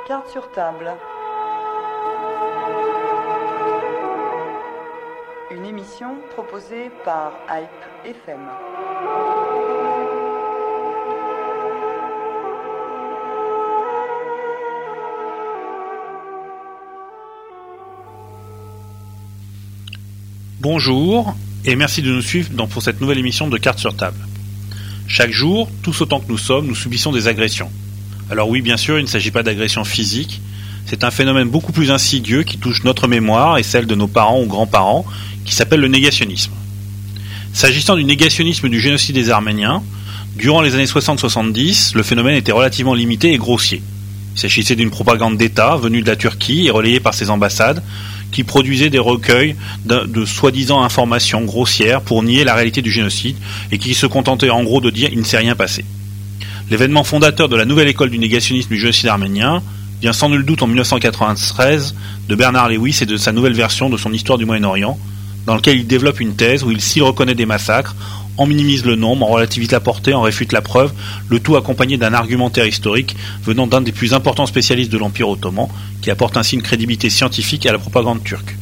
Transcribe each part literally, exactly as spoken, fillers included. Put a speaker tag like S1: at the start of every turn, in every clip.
S1: Carte sur table. Une émission proposée par Hype F M.
S2: Bonjour et merci de nous suivre dans, pour cette nouvelle émission de Carte sur table. Chaque jour, tous autant que nous sommes, nous subissons des agressions. Alors oui, bien sûr, il ne s'agit pas d'agression physique. C'est un phénomène beaucoup plus insidieux qui touche notre mémoire et celle de nos parents ou grands-parents, qui s'appelle le négationnisme. S'agissant du négationnisme du génocide des Arméniens, durant les années soixante soixante-dix, le phénomène était relativement limité et grossier. Il s'agissait d'une propagande d'État venue de la Turquie et relayée par ses ambassades, qui produisait des recueils de, de soi-disant informations grossières pour nier la réalité du génocide et qui se contentait en gros de dire « il ne s'est rien passé ». L'événement fondateur de la nouvelle école du négationnisme du génocide arménien vient sans nul doute en dix-neuf cent quatre-vingt-treize de Bernard Lewis et de sa nouvelle version de son Histoire du Moyen-Orient, dans laquelle il développe une thèse où il s'y reconnaît des massacres, en minimise le nombre, en relativise la portée, en réfute la preuve, le tout accompagné d'un argumentaire historique venant d'un des plus importants spécialistes de l'Empire ottoman, qui apporte ainsi une crédibilité scientifique à la propagande turque.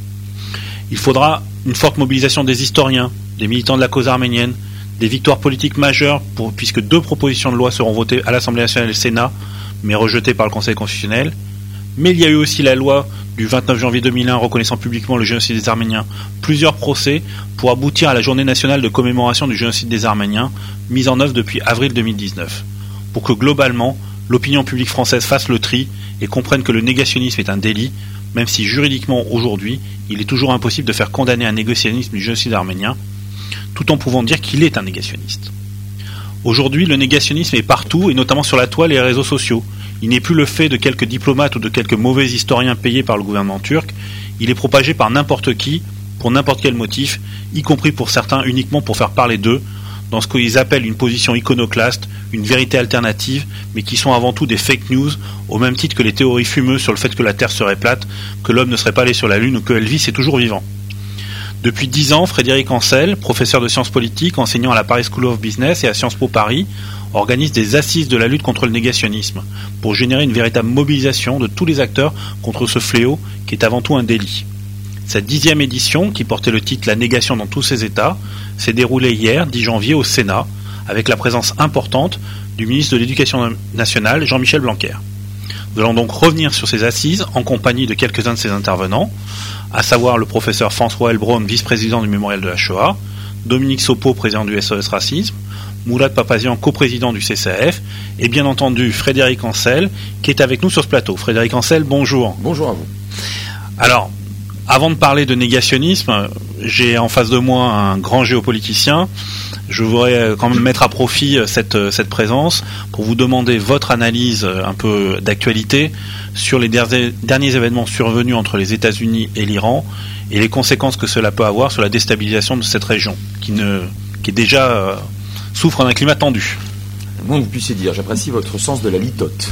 S2: Il faudra une forte mobilisation des historiens, des militants de la cause arménienne, des victoires politiques majeures, pour, puisque deux propositions de loi seront votées à l'Assemblée nationale et le Sénat, mais rejetées par le Conseil constitutionnel. Mais il y a eu aussi la loi du vingt-neuf janvier deux mille un reconnaissant publiquement le génocide des Arméniens, plusieurs procès pour aboutir à la journée nationale de commémoration du génocide des Arméniens, mise en œuvre depuis avril deux mille dix-neuf, pour que globalement, l'opinion publique française fasse le tri et comprenne que le négationnisme est un délit, même si juridiquement aujourd'hui, il est toujours impossible de faire condamner un négationnisme du génocide arménien, tout en pouvant dire qu'il est un négationniste. Aujourd'hui, le négationnisme est partout, et notamment sur la toile et les réseaux sociaux. Il n'est plus le fait de quelques diplomates ou de quelques mauvais historiens payés par le gouvernement turc. Il est propagé par n'importe qui, pour n'importe quel motif, y compris pour certains uniquement pour faire parler d'eux, dans ce qu'ils appellent une position iconoclaste, une vérité alternative, mais qui sont avant tout des fake news, au même titre que les théories fumeuses sur le fait que la Terre serait plate, que l'homme ne serait pas allé sur la Lune ou que Elvis est toujours vivant. Depuis dix ans, Frédéric Ancel, professeur de sciences politiques, enseignant à la Paris School of Business et à Sciences Po Paris, organise des assises de la lutte contre le négationnisme, pour générer une véritable mobilisation de tous les acteurs contre ce fléau qui est avant tout un délit. Cette dixième édition, qui portait le titre « La négation dans tous ses états », s'est déroulée hier, dix janvier, au Sénat, avec la présence importante du ministre de l'Éducation nationale, Jean-Michel Blanquer. Nous allons donc revenir sur ces assises en compagnie de quelques-uns de ces intervenants, à savoir le professeur François Heilbronn, vice-président du Mémorial de la Shoah, Dominique Sopo, président du S O S Racisme, Mourad Papazian, coprésident du C C A F, et bien entendu Frédéric Ancel, qui est avec nous sur ce plateau. Frédéric Ancel, bonjour.
S3: Bonjour à vous.
S2: Alors, avant de parler de négationnisme, j'ai en face de moi un grand géopoliticien. Je voudrais quand même mettre à profit cette, cette présence pour vous demander votre analyse un peu d'actualité sur les derniers, derniers événements survenus entre les États-Unis et l'Iran et les conséquences que cela peut avoir sur la déstabilisation de cette région qui, ne, qui est déjà euh, souffre d'un climat tendu.
S3: Bon, vous puissiez dire, j'apprécie votre sens de la litote.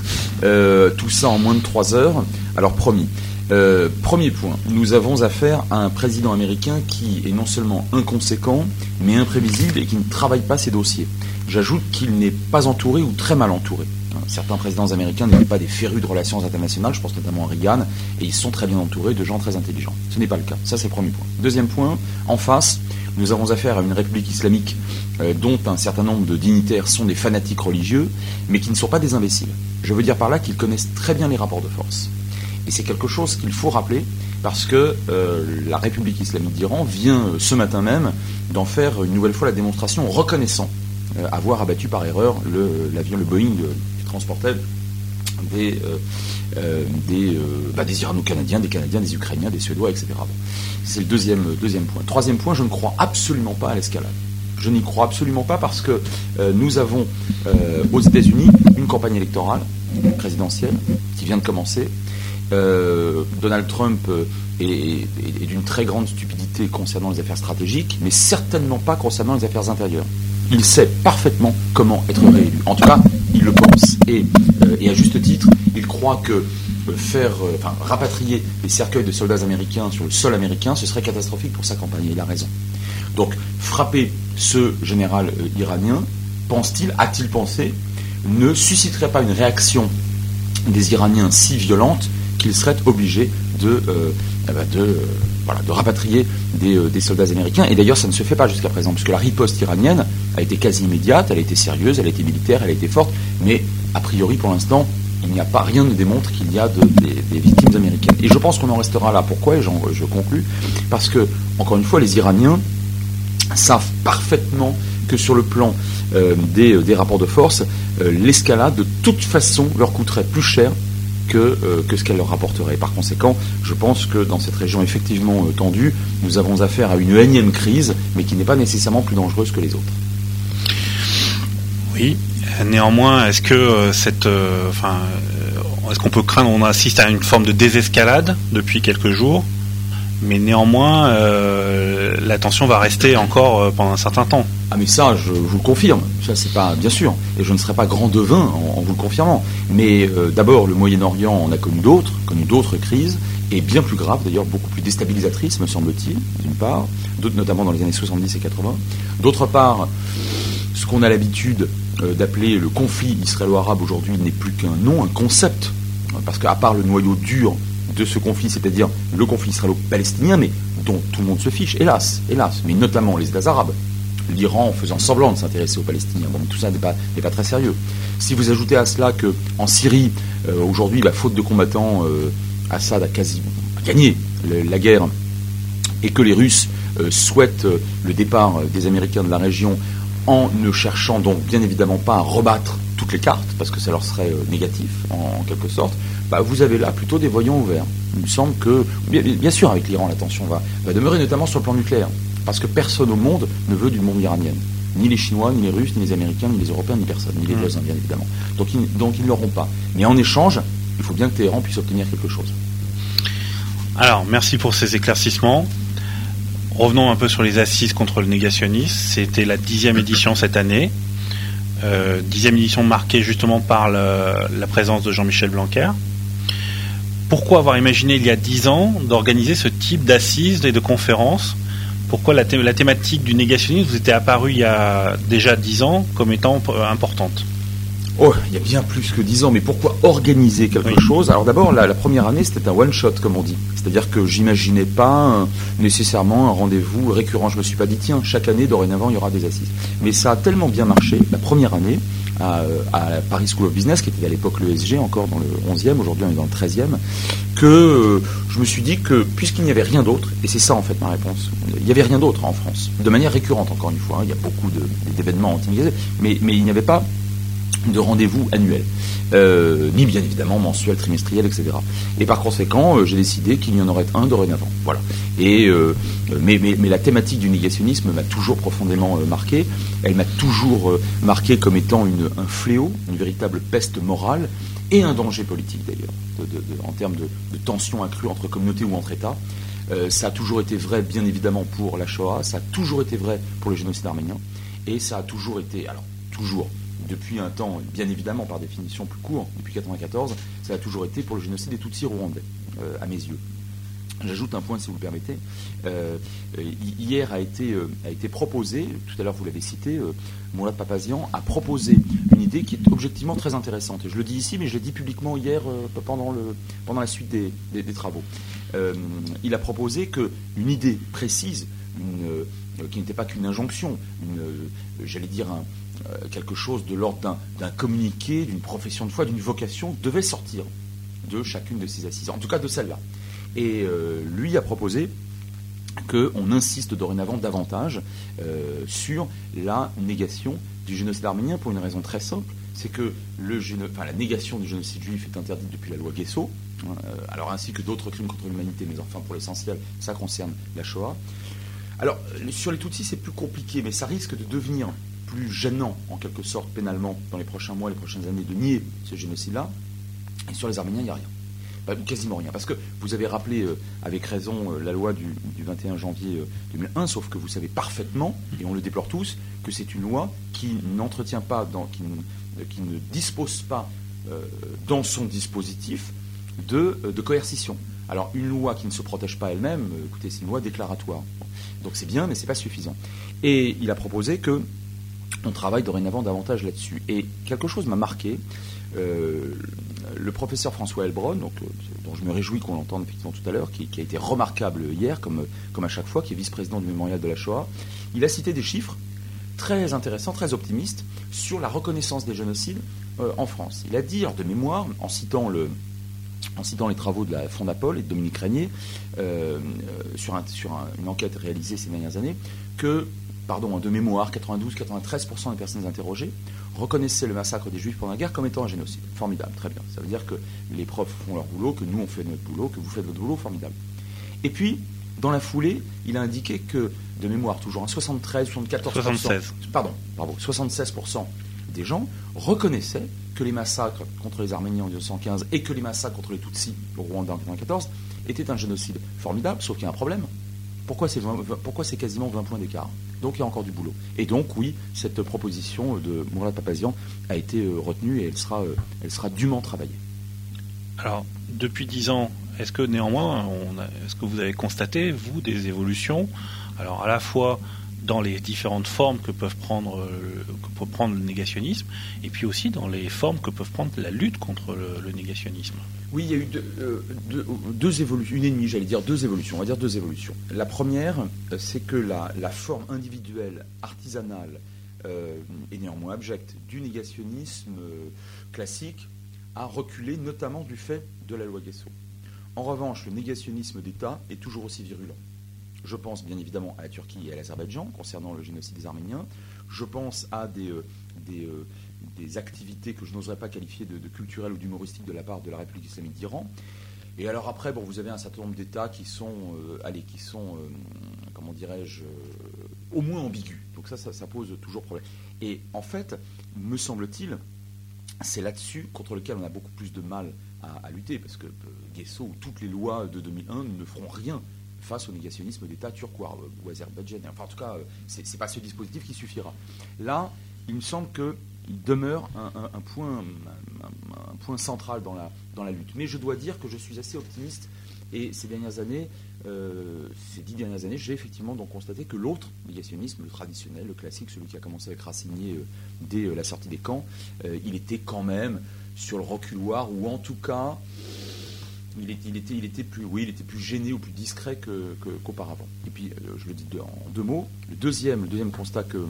S3: Euh, tout ça en moins de trois heures. Alors promis. Euh, premier point, nous avons affaire à un président américain qui est non seulement inconséquent, mais imprévisible et qui ne travaille pas ses dossiers. J'ajoute qu'il n'est pas entouré ou très mal entouré. Certains présidents américains n'étaient pas des férus de relations internationales, je pense notamment à Reagan, et ils sont très bien entourés de gens très intelligents. Ce n'est pas le cas, ça c'est le premier point. Deuxième point, en face, nous avons affaire à une république islamique euh, dont un certain nombre de dignitaires sont des fanatiques religieux, mais qui ne sont pas des imbéciles. Je veux dire par là qu'ils connaissent très bien les rapports de force. Et c'est quelque chose qu'il faut rappeler parce que euh, la République islamique d'Iran vient euh, ce matin même d'en faire une nouvelle fois la démonstration en reconnaissant euh, avoir abattu par erreur le, l'avion, le Boeing euh, qui transportait des, euh, euh, des, euh, bah, des Irano-Canadiens, des Canadiens, des Ukrainiens, des Suédois, et cetera. Bon. C'est le deuxième, deuxième point. Troisième point, je ne crois absolument pas à l'escalade. Je n'y crois absolument pas parce que euh, nous avons euh, aux États-Unis une campagne électorale présidentielle qui vient de commencer. Euh, Donald Trump est, est, est d'une très grande stupidité concernant les affaires stratégiques, mais certainement pas concernant les affaires intérieures. Il sait parfaitement comment être réélu. En tout cas, il le pense. Et, euh, et à juste titre, il croit que euh, faire, euh, enfin, rapatrier les cercueils de soldats américains sur le sol américain, ce serait catastrophique pour sa campagne. Et il a raison. Donc, frapper ce général euh, iranien, pense-t-il, a-t-il pensé, ne susciterait pas une réaction des Iraniens si violente qu'ils seraient obligés de, euh, de, euh, voilà, de rapatrier des, euh, des soldats américains. Et d'ailleurs, ça ne se fait pas jusqu'à présent, puisque la riposte iranienne a été quasi immédiate, elle a été sérieuse, elle a été militaire, elle a été forte, mais a priori, pour l'instant, il n'y a pas, rien ne démontre qu'il y a de, des, des victimes américaines. Et je pense qu'on en restera là. Pourquoi ? Et j'en, je conclus. Parce que, encore une fois, les Iraniens savent parfaitement que sur le plan euh, des, des rapports de force, euh, l'escalade, de toute façon, leur coûterait plus cher que, euh, que ce qu'elle leur rapporterait. Par conséquent, je pense que dans cette région effectivement euh, tendue, nous avons affaire à une énième crise, mais qui n'est pas nécessairement plus dangereuse que les autres.
S2: Oui. Néanmoins, est-ce que euh, cette, euh, enfin, euh, est-ce qu'on peut craindre, on assiste à une forme de désescalade depuis quelques jours, mais néanmoins, euh, la tension va rester encore euh, pendant un certain temps.
S3: Ah mais ça, je vous le confirme. Ça, c'est pas, bien sûr, et je ne serai pas grand devin en, en vous le confirmant. Mais euh, d'abord, le Moyen-Orient en a connu d'autres, connu d'autres crises, et bien plus graves, d'ailleurs, beaucoup plus déstabilisatrices, me semble-t-il, d'une part, d'autres notamment dans les années soixante-dix et quatre-vingts. D'autre part, ce qu'on a l'habitude euh, d'appeler le conflit israélo-arabe aujourd'hui n'est plus qu'un nom, un concept, parce qu'à part le noyau dur de ce conflit, c'est-à-dire le conflit israélo-palestinien, mais dont tout le monde se fiche, hélas, hélas, mais notamment les États arabes, l'Iran faisant semblant de s'intéresser aux Palestiniens. Bon, tout ça n'est pas, n'est pas très sérieux. Si vous ajoutez à cela qu'en Syrie, euh, aujourd'hui, bah, faute de combattants, euh, Assad a quasi a gagné le, la guerre, et que les Russes euh, souhaitent euh, le départ euh, des Américains de la région en ne cherchant donc bien évidemment pas à rebattre toutes les cartes, parce que ça leur serait euh, négatif, en, en quelque sorte, bah, vous avez là plutôt des voyants ouverts. Il me semble que, bien, bien sûr, avec l'Iran, la tension va, va demeurer, notamment sur le plan nucléaire. Parce que personne au monde ne veut d'une bombe iranienne. Ni les Chinois, ni les Russes, ni les Américains, ni les Européens, ni personne, ni les voisins, bien évidemment. Donc ils, donc ils ne l'auront pas. Mais en échange, il faut bien que Téhéran puisse obtenir quelque chose.
S2: Alors, merci pour ces éclaircissements. Revenons un peu sur les assises contre le négationnisme. C'était la dixième édition cette année. Euh, dixième édition marquée justement par le, la présence de Jean-Michel Blanquer. Pourquoi avoir imaginé il y a dix ans d'organiser ce type d'assises et de conférences ? Pourquoi la, thé- la thématique du négationnisme vous était apparue il y a déjà dix ans comme étant euh, importante ?
S3: Oh, il y a bien plus que dix ans, mais pourquoi organiser quelque oui. chose ? Alors d'abord, la, la première année, c'était un one-shot, comme on dit. C'est-à-dire que j'imaginais pas un, nécessairement un rendez-vous récurrent. Je me suis pas dit, tiens, chaque année, dorénavant, il y aura des assises. Mais ça a tellement bien marché, la première année, à, à Paris School of Business, qui était à l'époque l'E S G, encore dans le onzième, aujourd'hui on est dans le treizième, que euh, je me suis dit que, puisqu'il n'y avait rien d'autre, et c'est ça en fait ma réponse, il n'y avait rien d'autre en France, de manière récurrente encore une fois, hein, il y a beaucoup de, d'événements anti-négationnistes, mais, mais il n'y avait pas de rendez-vous annuel, euh, ni bien évidemment mensuel, trimestriel, et cetera. Et par conséquent, euh, j'ai décidé qu'il y en aurait un dorénavant. Voilà. Et euh, mais, mais, mais la thématique du négationnisme m'a toujours profondément euh, marqué. Elle m'a toujours euh, marqué comme étant une, un fléau, une véritable peste morale et un danger politique d'ailleurs, de, de, de, en termes de, de tensions accrues entre communautés ou entre États. Euh, ça a toujours été vrai, bien évidemment, pour la Shoah. Ça a toujours été vrai pour le génocide arménien. Et ça a toujours été, alors toujours. Depuis un temps, bien évidemment, par définition plus court, depuis mille neuf cent quatre-vingt-quatorze, ça a toujours été pour le génocide des Tutsis rwandais, euh, à mes yeux. J'ajoute un point, si vous le permettez. Euh, hier a été, euh, a été proposé, tout à l'heure vous l'avez cité, euh, Mourad Papazian a proposé une idée qui est objectivement très intéressante. Et je le dis ici, mais je l'ai dit publiquement hier euh, pendant, le, pendant la suite des, des, des travaux. Euh, il a proposé qu'une idée précise, une, euh, qui n'était pas qu'une injonction, une, euh, j'allais dire un Euh, quelque chose de l'ordre d'un, d'un communiqué, d'une profession de foi, d'une vocation, devait sortir de chacune de ces assises, en tout cas de celle-là. Et euh, lui a proposé qu'on insiste dorénavant davantage euh, sur la négation du génocide arménien pour une raison très simple, c'est que le géno... enfin, la négation du génocide juif est interdite depuis la loi Guesso, hein, euh, alors ainsi que d'autres crimes contre l'humanité, mais enfin pour l'essentiel, ça concerne la Shoah. Alors, sur les Tutsis, c'est plus compliqué, mais ça risque de devenir plus gênant, en quelque sorte, pénalement, dans les prochains mois, les prochaines années, de nier ce génocide-là. Et sur les Arméniens, il n'y a rien. Bah, quasiment rien. Parce que vous avez rappelé, euh, avec raison, euh, la loi du, du vingt et un janvier euh, deux mille un, sauf que vous savez parfaitement, et on le déplore tous, que c'est une loi qui n'entretient pas, dans, qui, ne, qui ne dispose pas euh, dans son dispositif de, euh, de coercition. Alors, une loi qui ne se protège pas elle-même, euh, écoutez, c'est une loi déclaratoire. Donc c'est bien, mais c'est pas suffisant. Et il a proposé que on travaille dorénavant davantage là-dessus. Et quelque chose m'a marqué. Euh, le professeur François Heilbronn, donc, euh, dont je me réjouis qu'on l'entende effectivement tout à l'heure, qui, qui a été remarquable hier, comme, comme à chaque fois, qui est vice-président du Mémorial de la Shoah, il a cité des chiffres très intéressants, très optimistes, sur la reconnaissance des génocides euh, en France. Il a dit, alors de mémoire, en citant, le, en citant les travaux de la Fondapol et de Dominique Régnier, euh, sur, un, sur un, une enquête réalisée ces dernières années, que, pardon, de mémoire, quatre-vingt-douze à quatre-vingt-treize pour cent des personnes interrogées reconnaissaient le massacre des Juifs pendant la guerre comme étant un génocide. Formidable, très bien. Ça veut dire que les profs font leur boulot, que nous on fait notre boulot, que vous faites votre boulot, formidable. Et puis, dans la foulée, il a indiqué que, de mémoire toujours, soixante-treize, soixante-quatorze pour cent,
S2: soixante-seize.
S3: Pardon, bravo, soixante-seize pour cent des gens reconnaissaient que les massacres contre les Arméniens en mille neuf cent quinze et que les massacres contre les Tutsis au Rwanda en mille neuf cent quatre-vingt-quatorze étaient un génocide. Formidable, sauf qu'il y a un problème. Pourquoi c'est, vingt, pourquoi c'est quasiment vingt points d'écart ? Donc il y a encore du boulot. Et donc oui, cette proposition de Mourad Papazian a été euh, retenue et elle sera, euh, elle sera dûment travaillée.
S2: Alors, depuis dix ans, est-ce que néanmoins, on a, est-ce que vous avez constaté, vous, des évolutions ? Alors à la fois dans les différentes formes que peuvent prendre, euh, que peut prendre le négationnisme, et puis aussi dans les formes que peuvent prendre la lutte contre le, le négationnisme.
S3: Oui, il y a eu deux, euh, deux, deux évolutions, une et demie, j'allais dire deux évolutions, on va dire deux évolutions. La première, c'est que la, la forme individuelle, artisanale euh, et néanmoins abjecte du négationnisme euh, classique a reculé, notamment du fait de la loi Guesso. En revanche, le négationnisme d'État est toujours aussi virulent. Je pense bien évidemment à la Turquie et à l'Azerbaïdjan concernant le génocide des Arméniens. Je pense à des, euh, des, euh, des activités que je n'oserais pas qualifier de, de culturelles ou d'humoristiques de la part de la République islamique d'Iran. Et alors après, bon, vous avez un certain nombre d'États qui sont, euh, allez, qui sont, euh, comment dirais-je, euh, au moins ambigus. Donc ça, ça, ça pose toujours problème. Et en fait, me semble-t-il, c'est là-dessus contre lequel on a beaucoup plus de mal à, à lutter, parce que euh, Guesso ou toutes les lois de deux mille un ne feront rien face au négationnisme d'État turc ou azerbaïdjanais. Enfin, en tout cas, c'est, c'est pas ce dispositif qui suffira. Là, il me semble qu'il demeure un, un, un, point, un, un point central dans la, dans la lutte. Mais je dois dire que je suis assez optimiste. Et ces dernières années, euh, ces dix dernières années, j'ai effectivement donc constaté que l'autre négationnisme, le traditionnel, le classique, celui qui a commencé avec Racinier euh, dès euh, la sortie des camps, euh, il était quand même sur le reculoir, ou en tout cas, il était, il était, il était plus, oui, il était plus gêné ou plus discret que, que, qu'auparavant. Et puis, euh, je le dis de, en deux mots. Le deuxième, le deuxième constat que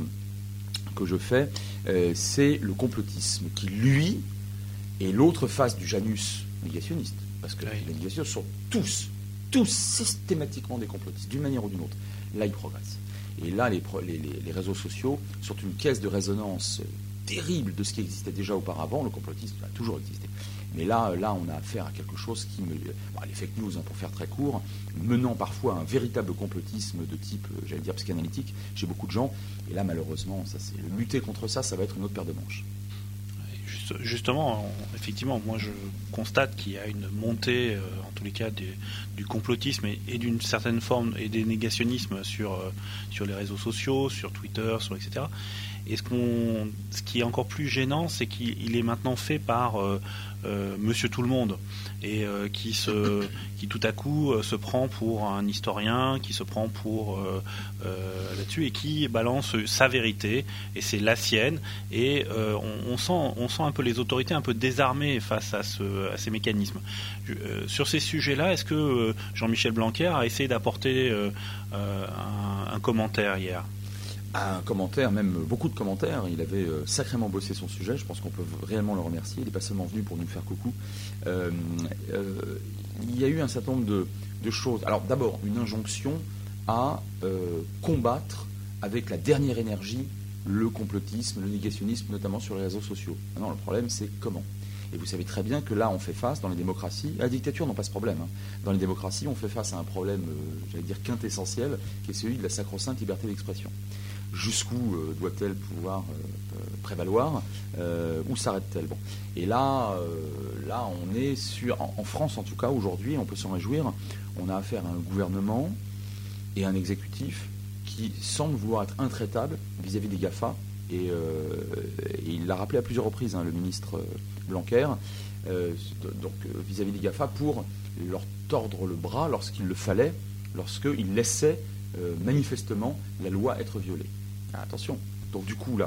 S3: que je fais, euh, c'est le complotisme, qui lui est l'autre face du Janus négationniste. Parce que oui. Les négationnistes sont tous, tous systématiquement des complotistes, d'une manière ou d'une autre. Là, ils progressent. Et là, les, les, les réseaux sociaux sont une caisse de résonance terrible de ce qui existait déjà auparavant. Le complotisme a toujours existé. Mais là, là, on a affaire à quelque chose qui me... Bon, les fake news, hein, pour faire très court, menant parfois à un véritable complotisme de type, j'allais dire, psychanalytique chez beaucoup de gens. Et là, malheureusement, ça, c'est, lutter contre ça, ça va être une autre paire de manches.
S2: Juste, justement, on, effectivement, moi, je constate qu'il y a une montée, euh, en tous les cas, des, du complotisme et, et d'une certaine forme, et des négationnismes sur, euh, sur les réseaux sociaux, sur Twitter, sur et cetera. Et ce, qu'on, ce qui est encore plus gênant, c'est qu'il est maintenant fait par euh, euh, Monsieur Tout-le-Monde, et euh, qui, se, qui tout à coup euh, se prend pour un historien, qui se prend pour euh, euh, là-dessus, et qui balance sa vérité, et c'est la sienne, et euh, on, on, sent, on sent un peu les autorités un peu désarmées face à, ce, à ces mécanismes. Euh, sur ces sujets-là, est-ce que euh, Jean-Michel Blanquer a essayé d'apporter euh, euh, un, un commentaire hier ?
S3: Un commentaire, même beaucoup de commentaires. Il avait euh, sacrément bossé son sujet. Je pense qu'on peut réellement le remercier. Il n'est pas seulement venu pour nous faire coucou. Euh, euh, il y a eu un certain nombre de, de choses. Alors d'abord, une injonction à euh, combattre avec la dernière énergie le complotisme, le négationnisme, notamment sur les réseaux sociaux. Maintenant, le problème, c'est comment. Et vous savez très bien que là, on fait face, dans les démocraties, la dictature n'a pas ce problème. Hein. Dans les démocraties, on fait face à un problème, euh, j'allais dire, quintessentiel, qui est celui de la sacro-sainte liberté d'expression. Jusqu'où euh, doit-elle pouvoir euh, prévaloir, euh, où s'arrête-t-elle? Bon. Et là, euh, là, on est sur, en, en France en tout cas, aujourd'hui, on peut s'en réjouir, on a affaire à un gouvernement et un exécutif qui semble vouloir être intraitable vis-à-vis des GAFA, et, euh, et il l'a rappelé à plusieurs reprises, hein, le ministre Blanquer, euh, donc vis-à-vis des GAFA, pour leur tordre le bras lorsqu'il le fallait, lorsqu'il laissait euh, manifestement la loi être violée. Ah, attention. Donc du coup là,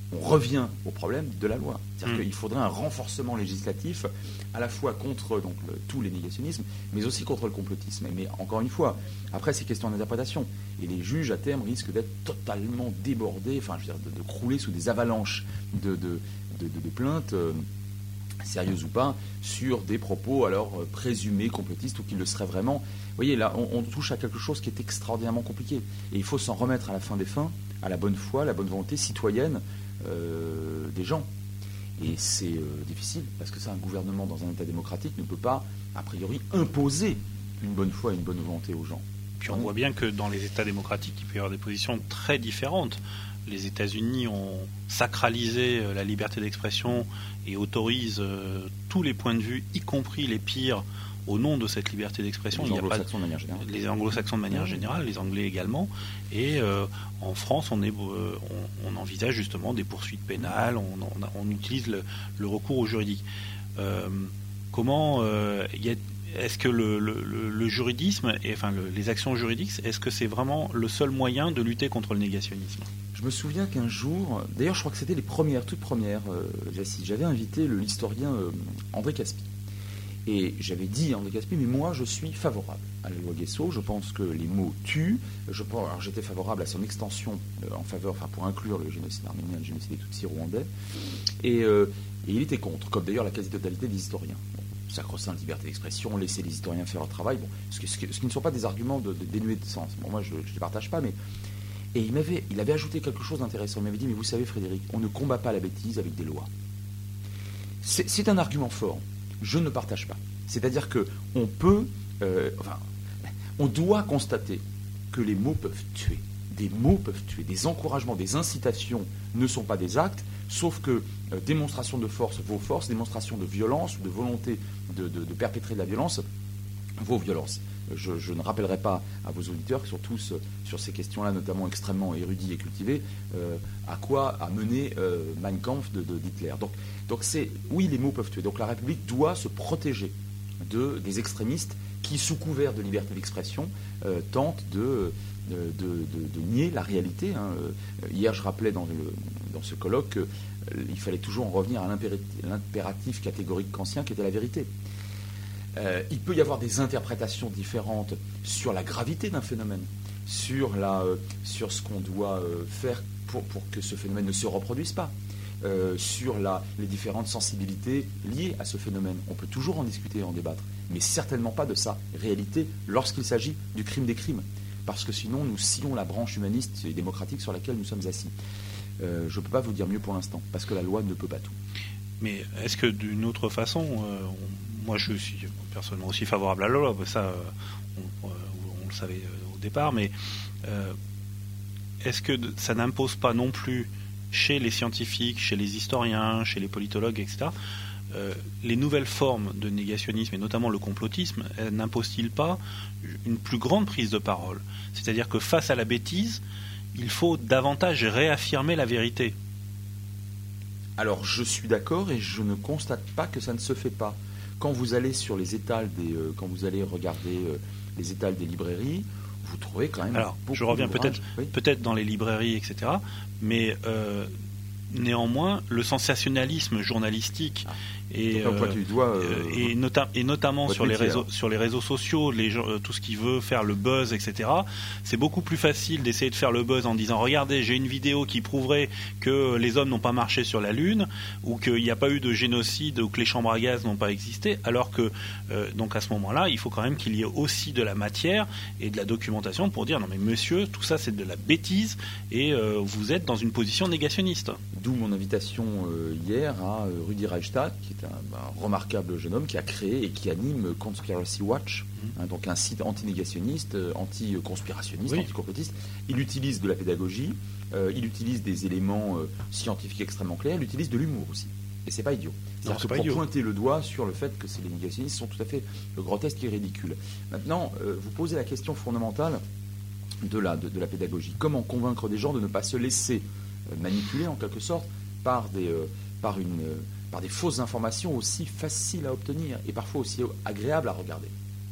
S3: on revient au problème de la loi. C'est-à-dire
S2: mmh.
S3: qu'il faudrait un renforcement législatif à la fois contre donc, le, tous les négationnismes, mais aussi contre le complotisme. Mais encore une fois, après c'est question d'interprétation. Et les juges, à terme, risquent d'être totalement débordés, enfin, je veux dire, de, de crouler sous des avalanches de, de, de, de, de plaintes, euh, sérieuses ou pas, sur des propos alors euh, présumés complotistes ou qu'ils le seraient vraiment. Vous voyez, là, on, on touche à quelque chose qui est extraordinairement compliqué. Et il faut s'en remettre à la fin des fins, à la bonne foi, à la bonne volonté citoyenne euh, des gens. Et c'est euh, difficile, parce que ça, un gouvernement dans un État démocratique ne peut pas, a priori, imposer une bonne foi et une bonne volonté aux gens.
S2: Puis on voit bien que dans les États démocratiques, il peut y avoir des positions très différentes. Les États-Unis ont sacralisé la liberté d'expression et autorisent euh, tous les points de vue, y compris les pires, au nom de cette liberté d'expression.
S3: Les
S2: il y a pas
S3: anglo-saxons de manière générale.
S2: Les anglo-saxons de manière
S3: oui.
S2: générale, les Anglais également. Et euh, en France, on, est, euh, on, on envisage justement des poursuites pénales, on, on, on utilise le, le recours au juridique. Euh, comment euh, y a, est-ce que le, le, le, le juridisme, et, enfin le, les actions juridiques, est-ce que c'est vraiment le seul moyen de lutter contre le négationnisme ?
S3: Je me souviens qu'un jour, d'ailleurs je crois que c'était les premières, toutes premières, euh, j'avais invité le, l'historien euh, André Caspi. Et j'avais dit à André Caspi, mais moi je suis favorable à la loi Guesso, je pense que les mots tuent, je pense, alors j'étais favorable à son extension euh, en faveur, enfin pour inclure le génocide arménien, le génocide des Tutsis rwandais, et, euh, et il était contre, comme d'ailleurs la quasi-totalité des historiens. Bon, sacro-saint liberté d'expression, laisser les historiens faire leur travail, bon, ce, qui, ce, qui, ce qui ne sont pas des arguments de, de dénués de sens. Bon, moi je ne les partage pas, mais... Et il, m'avait, il avait ajouté quelque chose d'intéressant, il m'avait dit, mais vous savez Frédéric, on ne combat pas la bêtise avec des lois. C'est, c'est un argument fort. Je ne partage pas. C'est-à-dire que on peut, euh, enfin, on doit constater que les mots peuvent tuer. Des mots peuvent tuer. Des encouragements, des incitations ne sont pas des actes, sauf que euh, démonstration de force vaut force, démonstration de violence ou de volonté de, de, de perpétrer de la violence vaut violence. Je, je ne rappellerai pas à vos auditeurs qui sont tous euh, sur ces questions-là, notamment extrêmement érudits et cultivés, euh, à quoi a mené euh, Mein Kampf de, de, d'Hitler. Donc, donc c'est, oui, les mots peuvent tuer. Donc la République doit se protéger de, des extrémistes qui, sous couvert de liberté d'expression, euh, tentent de, de, de, de, de nier la réalité. Hein. Hier, je rappelais dans, le, dans ce colloque qu'il euh, fallait toujours en revenir à l'impératif, l'impératif catégorique kantien qui était la vérité. Euh, il peut y avoir des interprétations différentes sur la gravité d'un phénomène, sur, la, euh, sur ce qu'on doit euh, faire pour, pour que ce phénomène ne se reproduise pas, euh, sur la, les différentes sensibilités liées à ce phénomène. On peut toujours en discuter et en débattre, mais certainement pas de sa réalité lorsqu'il s'agit du crime des crimes, parce que sinon nous scions la branche humaniste et démocratique sur laquelle nous sommes assis. Euh, je ne peux pas vous dire mieux pour l'instant, parce que la loi ne peut pas tout.
S2: Mais est-ce que d'une autre façon, euh, on, moi je suis personnellement aussi favorable à la loi, ça on, on le savait au départ, mais euh, est-ce que ça n'impose pas non plus chez les scientifiques, chez les historiens, chez les politologues, et cetera, euh, les nouvelles formes de négationnisme, et notamment le complotisme, n'imposent-ils pas une plus grande prise de parole ? C'est-à-dire que face à la bêtise, il faut davantage réaffirmer la vérité.
S3: Alors je suis d'accord et je ne constate pas que ça ne se fait pas. Quand vous allez sur les étals des, euh, quand vous allez regarder euh, les étals des librairies, vous trouvez quand même.
S2: Alors,
S3: beaucoup
S2: je reviens peut-être,
S3: oui.
S2: peut-être dans les librairies, et cetera. Mais euh, néanmoins, le sensationnalisme journalistique
S3: ah.
S2: et,
S3: Donc,
S2: euh,
S3: tu dois, euh,
S2: et, nota- et notamment sur les
S3: métier,
S2: réseaux,
S3: alors.
S2: sur les réseaux sociaux, les gens, euh, tout ce qui veut faire le buzz, et cetera. C'est beaucoup plus facile d'essayer de faire le buzz en disant regardez, j'ai une vidéo qui prouverait que les hommes n'ont pas marché sur la Lune ou qu'il n'y a pas eu de génocide ou que les chambres à gaz n'ont pas existé, alors que euh, donc à ce moment-là, il faut quand même qu'il y ait aussi de la matière et de la documentation pour dire non mais monsieur, tout ça c'est de la bêtise et euh, vous êtes dans une position négationniste.
S3: D'où mon invitation euh, hier à euh, Rudi Reichstadt, qui est un, un remarquable jeune homme qui a créé et qui anime Conspiracy Watch, mmh. hein, donc un site anti-négationniste, euh, anti-conspirationniste, oui. anti-complotiste. Il utilise de la pédagogie, euh, il utilise des éléments euh, scientifiques extrêmement clairs, il utilise de l'humour aussi. Et c'est pas idiot. C'est-à-dire non, c'est que pour idiot. Pointer le doigt sur le fait que les négationnistes sont tout à fait grotesques et ridicules. Maintenant, euh, vous posez la question fondamentale de la, de, de la pédagogie. Comment convaincre des gens de ne pas se laisser manipulés en quelque sorte par des, euh, par, une, euh, par des fausses informations aussi faciles à obtenir et parfois aussi agréables à regarder.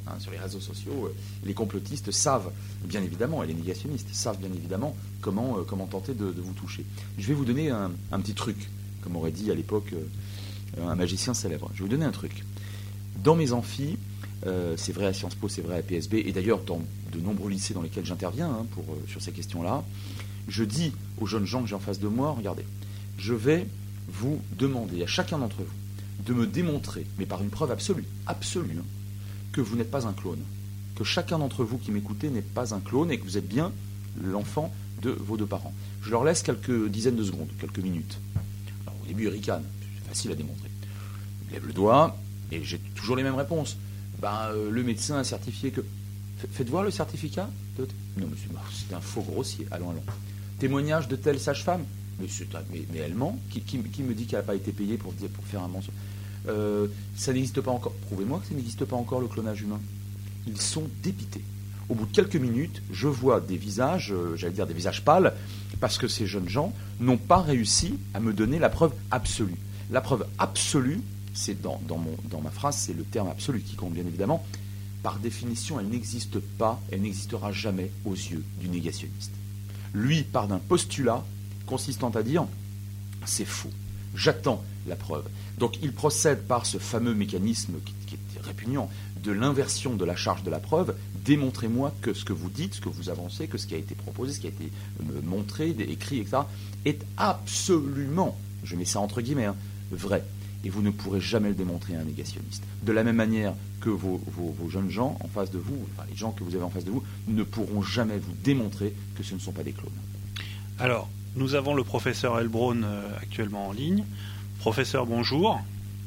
S3: hein, sur les réseaux sociaux, les complotistes savent, bien évidemment, et les négationnistes savent bien évidemment comment, euh, comment tenter de, de vous toucher. Je vais vous donner un, un petit truc, comme aurait dit à l'époque euh, un magicien célèbre. Je vais vous donner un truc. Dans mes amphis, euh, c'est vrai à Sciences Po, c'est vrai à P S B, et d'ailleurs dans de nombreux lycées dans lesquels j'interviens hein, pour, euh, sur ces questions-là, je dis aux jeunes gens que j'ai en face de moi, regardez, je vais vous demander à chacun d'entre vous de me démontrer, mais par une preuve absolue, absolue, hein, que vous n'êtes pas un clone, que chacun d'entre vous qui m'écoutez n'est pas un clone et que vous êtes bien l'enfant de vos deux parents. Je leur laisse quelques dizaines de secondes, quelques minutes. Alors, au début, ils ricanent, c'est facile à démontrer. Ils lèvent le doigt et j'ai toujours les mêmes réponses. Ben, euh, le médecin a certifié que... Faites voir le certificat de... Non, monsieur, c'est un faux grossier. Allons, allons. Témoignage de telle sage-femme. Mais, mais, mais elle ment. Qui, qui, qui me dit qu'elle n'a pas été payée pour, pour faire un mensonge euh, Ça n'existe pas encore. Prouvez-moi que ça n'existe pas encore, le clonage humain. Ils sont dépités. Au bout de quelques minutes, je vois des visages, euh, j'allais dire des visages pâles, parce que ces jeunes gens n'ont pas réussi à me donner la preuve absolue. La preuve absolue, c'est dans, dans, mon, dans ma phrase, c'est le terme absolu qui compte bien évidemment. Par définition, elle n'existe pas, elle n'existera jamais aux yeux du négationniste. Lui part d'un postulat consistant à dire « c'est faux, j'attends la preuve ». Donc il procède par ce fameux mécanisme qui, qui est répugnant de l'inversion de la charge de la preuve. Démontrez-moi que ce que vous dites, ce que vous avancez, que ce qui a été proposé, ce qui a été montré, écrit, et cetera, est absolument, je mets ça entre guillemets, hein, vrai. Et vous ne pourrez jamais le démontrer à un négationniste. De la même manière que vos, vos, vos jeunes gens en face de vous, enfin les gens que vous avez en face de vous, ne pourront jamais vous démontrer que ce ne sont pas des clones.
S2: Alors, nous avons le professeur Heilbronn euh, actuellement en ligne. Professeur, bonjour.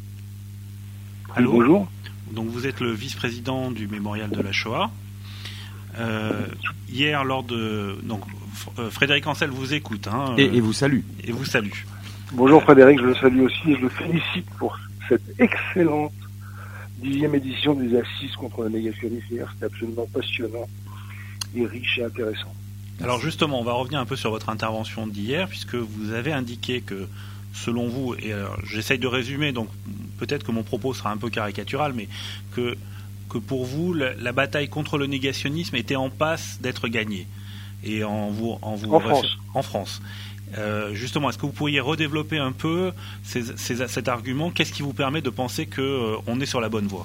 S4: Allô. Bonjour.
S2: Donc vous êtes le vice-président du Mémorial de la Shoah. Euh, hier, lors de... Donc, euh, Frédéric Ancel vous écoute. Hein,
S3: et, et vous salue.
S2: Et vous salue.
S4: Bonjour Frédéric, je le salue aussi et je le félicite pour cette excellente dixième édition des Assises contre le négationnisme. Hier, c'était absolument passionnant et riche et intéressant.
S2: Alors justement, on va revenir un peu sur votre intervention d'hier, puisque vous avez indiqué que, selon vous, et alors, j'essaye de résumer, donc peut-être que mon propos sera un peu caricatural, mais que, que pour vous, la, la bataille contre le négationnisme était en passe d'être gagnée. Et en vous, en vous
S4: en France.
S2: En France. Euh, justement, est-ce que vous pourriez redévelopper un peu ces, ces, cet argument? Qu'est-ce qui vous permet de penser qu'on euh, est sur la bonne voie?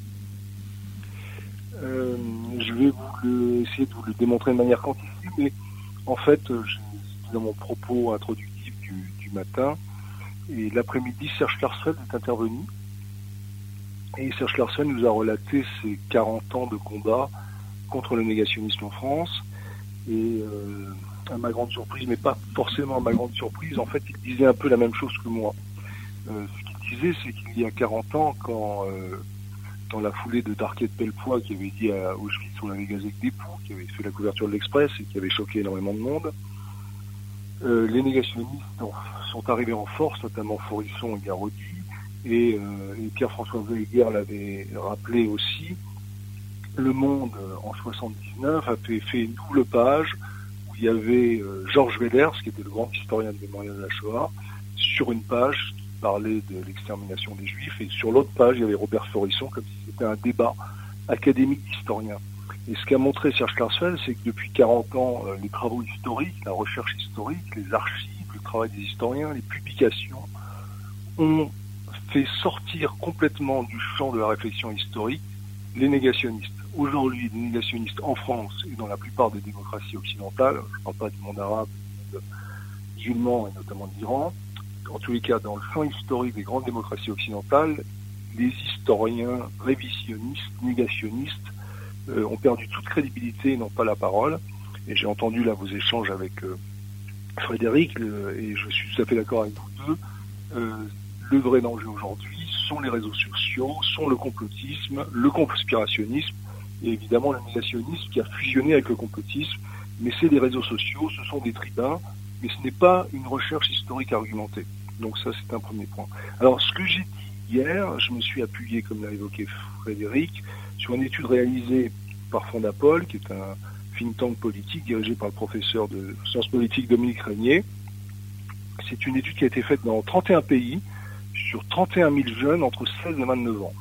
S4: euh, Je vais vous le, essayer de vous le démontrer de manière quantitative, mais en fait, j'ai dans mon propos introductif du, du matin, et l'après-midi, Serge Klarsfeld est intervenu, et Serge Klarsfeld nous a relaté ses quarante ans de combat contre le négationnisme en France, et euh, à ma grande surprise, mais pas forcément à ma grande surprise, en fait, il disait un peu la même chose que moi. Euh, ce qu'il disait, c'est qu'il y a quarante ans, quand, euh, dans la foulée de Darquet de Pellepoix, qui avait dit à Auschwitz on avait gazé que des poux, qui avait fait la couverture de l'Express et qui avait choqué énormément de monde, euh, les négationnistes sont arrivés en force, notamment Forisson et Garaudy, et, euh, et Pierre-François Weilguer l'avait rappelé aussi. Le Monde, en soixante-dix-neuf, a fait, fait une double page où il y avait euh, Georges Wellers, qui était le grand historien du Mémorial de la Shoah, sur une page qui parlait de l'extermination des Juifs, et sur l'autre page, il y avait Robert Forisson, comme si c'était un débat académique d'historiens. Et ce qu'a montré Serge Klarsfeld, c'est que depuis quarante ans, euh, les travaux historiques, la recherche historique, les archives, le travail des historiens, les publications, ont fait sortir complètement du champ de la réflexion historique les négationnistes. Aujourd'hui, les négationnistes en France et dans la plupart des démocraties occidentales, je ne parle pas du monde arabe, du monde musulman et notamment de l'Iran, en tous les cas dans le champ historique des grandes démocraties occidentales, les historiens révisionnistes, négationnistes euh, ont perdu toute crédibilité et n'ont pas la parole. Et j'ai entendu là vos échanges avec euh, Frédéric, le, et je suis tout à fait d'accord avec vous deux. Euh, le vrai danger aujourd'hui sont les réseaux sociaux, sont le complotisme, le conspirationnisme, et évidemment le négationnisme qui a fusionné avec le complotisme. Mais c'est les réseaux sociaux, ce sont des tribuns, mais ce n'est pas une recherche historique argumentée. Donc ça, c'est un premier point. Alors, ce que j'ai dit hier, je me suis appuyé, comme l'a évoqué Frédéric, sur une étude réalisée par Fondapol, qui est un think tank politique dirigé par le professeur de sciences politiques Dominique Régnier. C'est une étude qui a été faite dans trente et un pays, sur trente et un mille jeunes entre seize et vingt-neuf ans.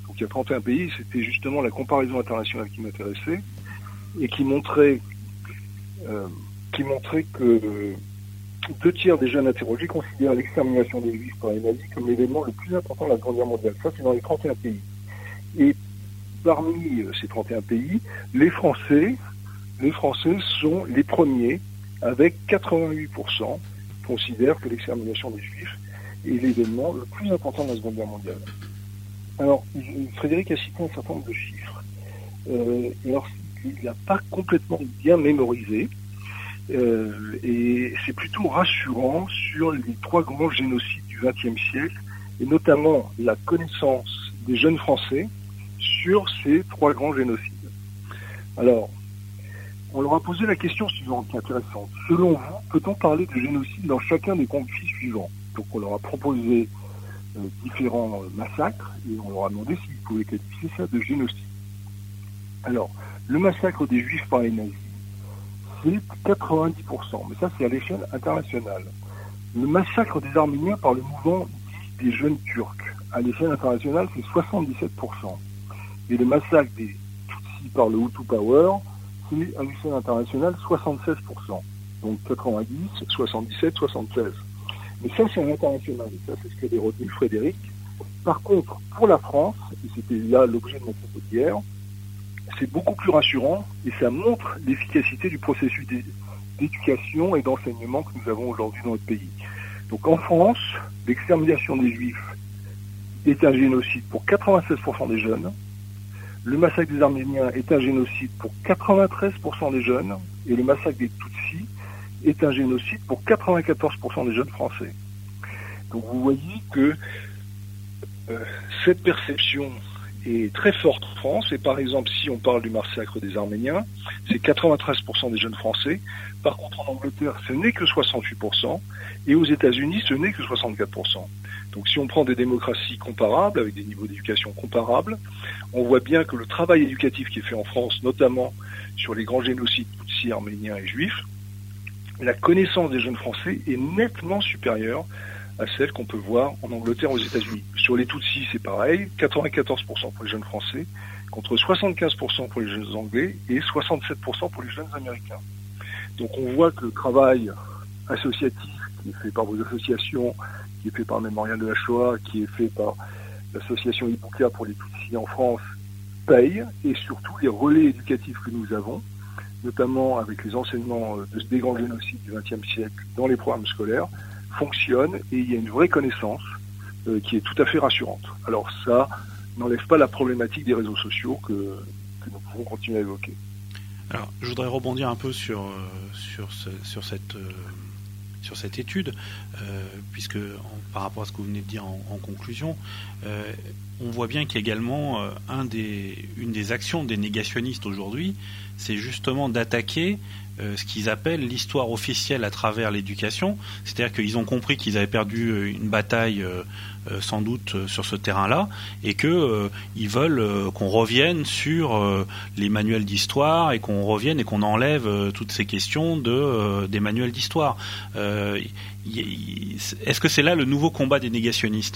S4: Donc il y a trente et un pays, c'était justement la comparaison internationale qui m'intéressait et qui montrait, euh, qui montrait que deux tiers des jeunes interrogés considèrent l'extermination des Juifs par les nazis comme l'événement le plus important de la Seconde Guerre mondiale. Ça, c'est dans les trente et un pays. Et parmi ces trente et un pays, les Français, les Français sont les premiers, avec quatre-vingt-huit pour cent considèrent que l'extermination des Juifs est l'événement le plus important de la Seconde Guerre mondiale. Alors, Frédéric a cité un certain nombre de chiffres. Euh, alors, il n'a pas complètement bien mémorisé. Euh, et c'est plutôt rassurant sur les trois grands génocides du vingtième siècle, et notamment la connaissance des jeunes Français sur ces trois grands génocides. Alors, on leur a posé la question suivante, qui est intéressante. Selon vous, peut-on parler de génocide dans chacun des conflits suivants? Donc on leur a proposé euh, différents euh, massacres, et on leur a demandé s'ils pouvaient qualifier ça de génocide. Alors, le massacre des Juifs par les nazis, c'est quatre-vingt-dix pour cent, mais ça c'est à l'échelle internationale. Le massacre des Arméniens par le mouvement des jeunes Turcs, à l'échelle internationale, c'est soixante-dix-sept pour cent. Et le massacre des Tutsis par le Hutu Power, c'est à l'échelle internationale soixante-seize pour cent. Donc quatre-vingt-dix, soixante-dix-sept, soixante-seize. Mais ça c'est à l'international, et ça c'est ce qu'avait retenu Frédéric. Par contre, pour la France, et c'était là l'objet de mon propos d'hier, c'est beaucoup plus rassurant et ça montre l'efficacité du processus d'éducation et d'enseignement que nous avons aujourd'hui dans notre pays. Donc en France, l'extermination des Juifs est un génocide pour quatre-vingt-seize pour cent des jeunes. Le massacre des Arméniens est un génocide pour quatre-vingt-treize pour cent des jeunes. Et le massacre des Tutsis est un génocide pour quatre-vingt-quatorze pour cent des jeunes français. Donc vous voyez que euh, cette perception est très forte en France, et par exemple, si on parle du massacre des Arméniens, c'est quatre-vingt-treize pour cent des jeunes Français. Par contre, en Angleterre, ce n'est que soixante-huit pour cent, et aux États-Unis, ce n'est que soixante-quatre pour cent. Donc si on prend des démocraties comparables, avec des niveaux d'éducation comparables, on voit bien que le travail éducatif qui est fait en France, notamment sur les grands génocides tutsis, arméniens et juifs, la connaissance des jeunes Français est nettement supérieure à celle qu'on peut voir en Angleterre aux États-Unis. Sur les Tutsis, c'est pareil, quatre-vingt-quatorze pour cent pour les jeunes Français, contre soixante-quinze pour cent pour les jeunes Anglais et soixante-sept pour cent pour les jeunes Américains. Donc on voit que le travail associatif qui est fait par vos associations, qui est fait par le Mémorial de la Shoah, qui est fait par l'association Ibuka pour les Tutsis en France, paye, et surtout les relais éducatifs que nous avons, notamment avec les enseignements de, des grands génocides du vingtième siècle dans les programmes scolaires, fonctionne et il y a une vraie connaissance euh, qui est tout à fait rassurante. Alors ça n'enlève pas la problématique des réseaux sociaux que, que nous pouvons continuer à évoquer.
S2: Alors, je voudrais rebondir un peu sur, sur, ce, sur, cette, sur cette étude, euh, puisque en, par rapport à ce que vous venez de dire en, en conclusion, euh, on voit bien qu'il y a également euh, un des, une des actions des négationnistes aujourd'hui, c'est justement d'attaquer Euh, ce qu'ils appellent l'histoire officielle à travers l'éducation, c'est-à-dire qu'ils ont compris qu'ils avaient perdu une bataille euh, euh, sans doute euh, sur ce terrain-là, et que euh, ils veulent euh, qu'on revienne sur euh, les manuels d'histoire et qu'on revienne et qu'on enlève euh, toutes ces questions de euh, des manuels d'histoire. Euh, y, y, est-ce que c'est là le nouveau combat des négationnistes?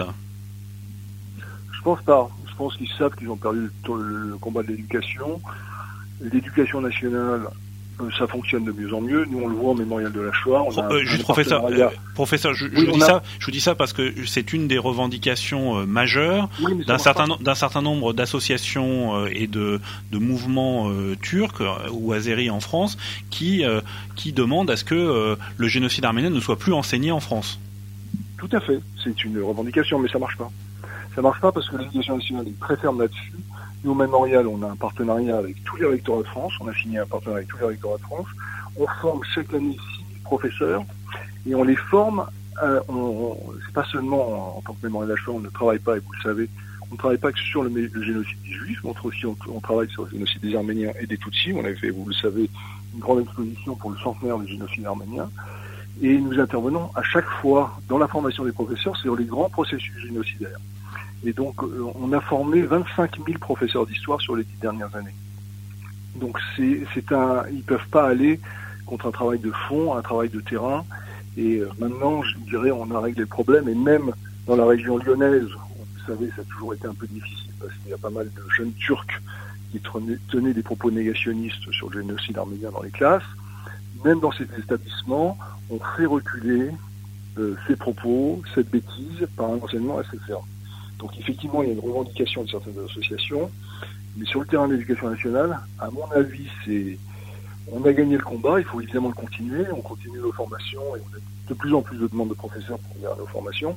S4: Je pense pas. Je pense qu'ils savent qu'ils ont perdu le, le combat de l'éducation. L'éducation nationale, ça fonctionne de mieux en mieux. Nous, on le voit au Mémorial de la Shoah. On a
S2: euh, juste professeur, euh, professeur, je, oui, je dis a... ça, je vous dis ça parce que c'est une des revendications euh, majeures oui, d'un certain no- d'un certain nombre d'associations euh, et de, de mouvements euh, turcs euh, ou azéris en France qui euh, qui demandent à ce que euh, le génocide arménien ne soit plus enseigné en France.
S4: Tout à fait, c'est une revendication, mais ça marche pas. Ça marche pas parce que l'éducation nationale est très ferme là-dessus. Nous, au Mémorial, on a un partenariat avec tous les rectorats de France. On a signé un partenariat avec tous les rectorats de France. On forme chaque année six professeurs et on les forme. Euh, on, on, c'est pas seulement en tant que Mémorial de la Shoah, on ne travaille pas, et vous le savez, on ne travaille pas que sur le, le génocide des Juifs, mais aussi on, on travaille sur le génocide des Arméniens et des Tutsis. On avait fait, vous le savez, une grande exposition pour le centenaire du génocide arménien. Et nous intervenons à chaque fois dans la formation des professeurs sur les grands processus génocidaires. Et donc, on a formé vingt-cinq mille professeurs d'histoire sur les dix dernières années. Donc, c'est, c'est un, ils peuvent pas aller contre un travail de fond, un travail de terrain. Et maintenant, je dirais, on a réglé le problème. Et même dans la région lyonnaise, vous savez, ça a toujours été un peu difficile parce qu'il y a pas mal de jeunes Turcs qui tenaient des propos négationnistes sur le génocide arménien dans les classes. Même dans ces établissements, on fait reculer euh, ces propos, cette bêtise, par un enseignement assez ferme. Donc effectivement, il y a une revendication de certaines associations, mais sur le terrain de l'éducation nationale, à mon avis, c'est on a gagné le combat, il faut évidemment le continuer, on continue nos formations et on a de plus en plus de demandes de professeurs pour venir à nos formations,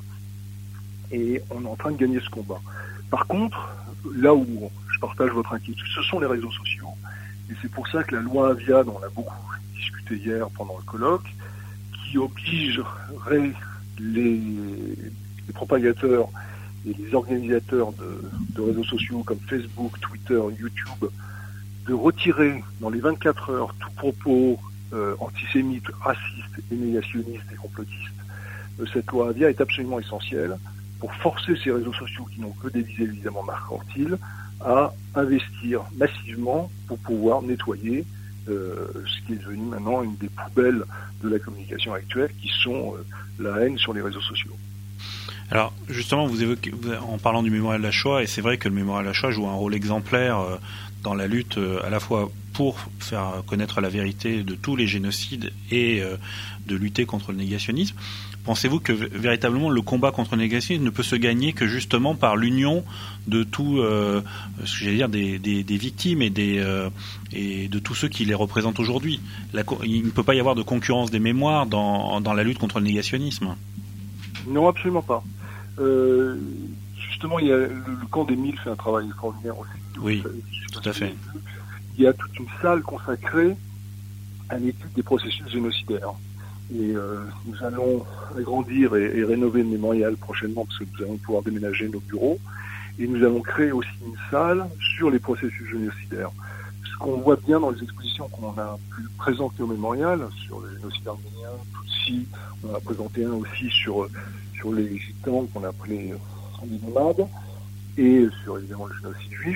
S4: et on est en train de gagner ce combat. Par contre, là où je partage votre inquiétude, ce sont les réseaux sociaux, et c'est pour ça que la loi Avia, dont on a beaucoup discuté hier pendant le colloque, qui obligerait les, les propagateurs et les organisateurs de, de réseaux sociaux comme Facebook, Twitter, YouTube, de retirer dans les vingt-quatre heures tout propos euh, antisémite, raciste et négationniste et complotiste. Euh, cette loi Avia est absolument essentielle pour forcer ces réseaux sociaux qui n'ont que des visées évidemment mercantiles à investir massivement pour pouvoir nettoyer euh, ce qui est devenu maintenant une des poubelles de la communication actuelle, qui sont euh, la haine sur les réseaux sociaux.
S2: Alors justement, vous évoquez en parlant du mémorial de la Shoah, et c'est vrai que le mémorial de la Shoah joue un rôle exemplaire euh, dans la lutte euh, à la fois pour faire connaître la vérité de tous les génocides et euh, de lutter contre le négationnisme. Pensez-vous que véritablement le combat contre le négationnisme ne peut se gagner que justement par l'union de tous, euh, ce que j'allais dire, des, des, des victimes et, des, euh, et de tous ceux qui les représentent aujourd'hui? La, il ne peut pas y avoir de concurrence des mémoires dans, dans la lutte contre le négationnisme.
S4: Non, absolument pas. Euh, justement, il y a, le, le camp des mille fait un travail extraordinaire aussi.
S2: Oui, tout à fait.
S4: Il y a toute une salle consacrée à l'étude des processus génocidaires. Et euh, nous allons agrandir et, et rénover le mémorial prochainement, parce que nous allons pouvoir déménager nos bureaux. Et nous allons créer aussi une salle sur les processus génocidaires. Ce qu'on voit bien dans les expositions qu'on a pu présenter au mémorial, sur le génocide arménien, Tutsi, on en a présenté un aussi sur, sur les gitans qu'on a appelés les nomades, et sur évidemment le génocide juif.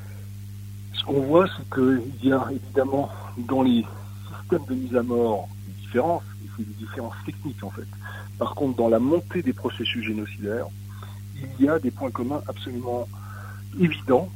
S4: Ce qu'on voit, c'est qu'il y a évidemment dans les systèmes de mise à mort des différences, et c'est des différences techniques en fait. Par contre, dans la montée des processus génocidaires, il y a des points communs absolument évidents.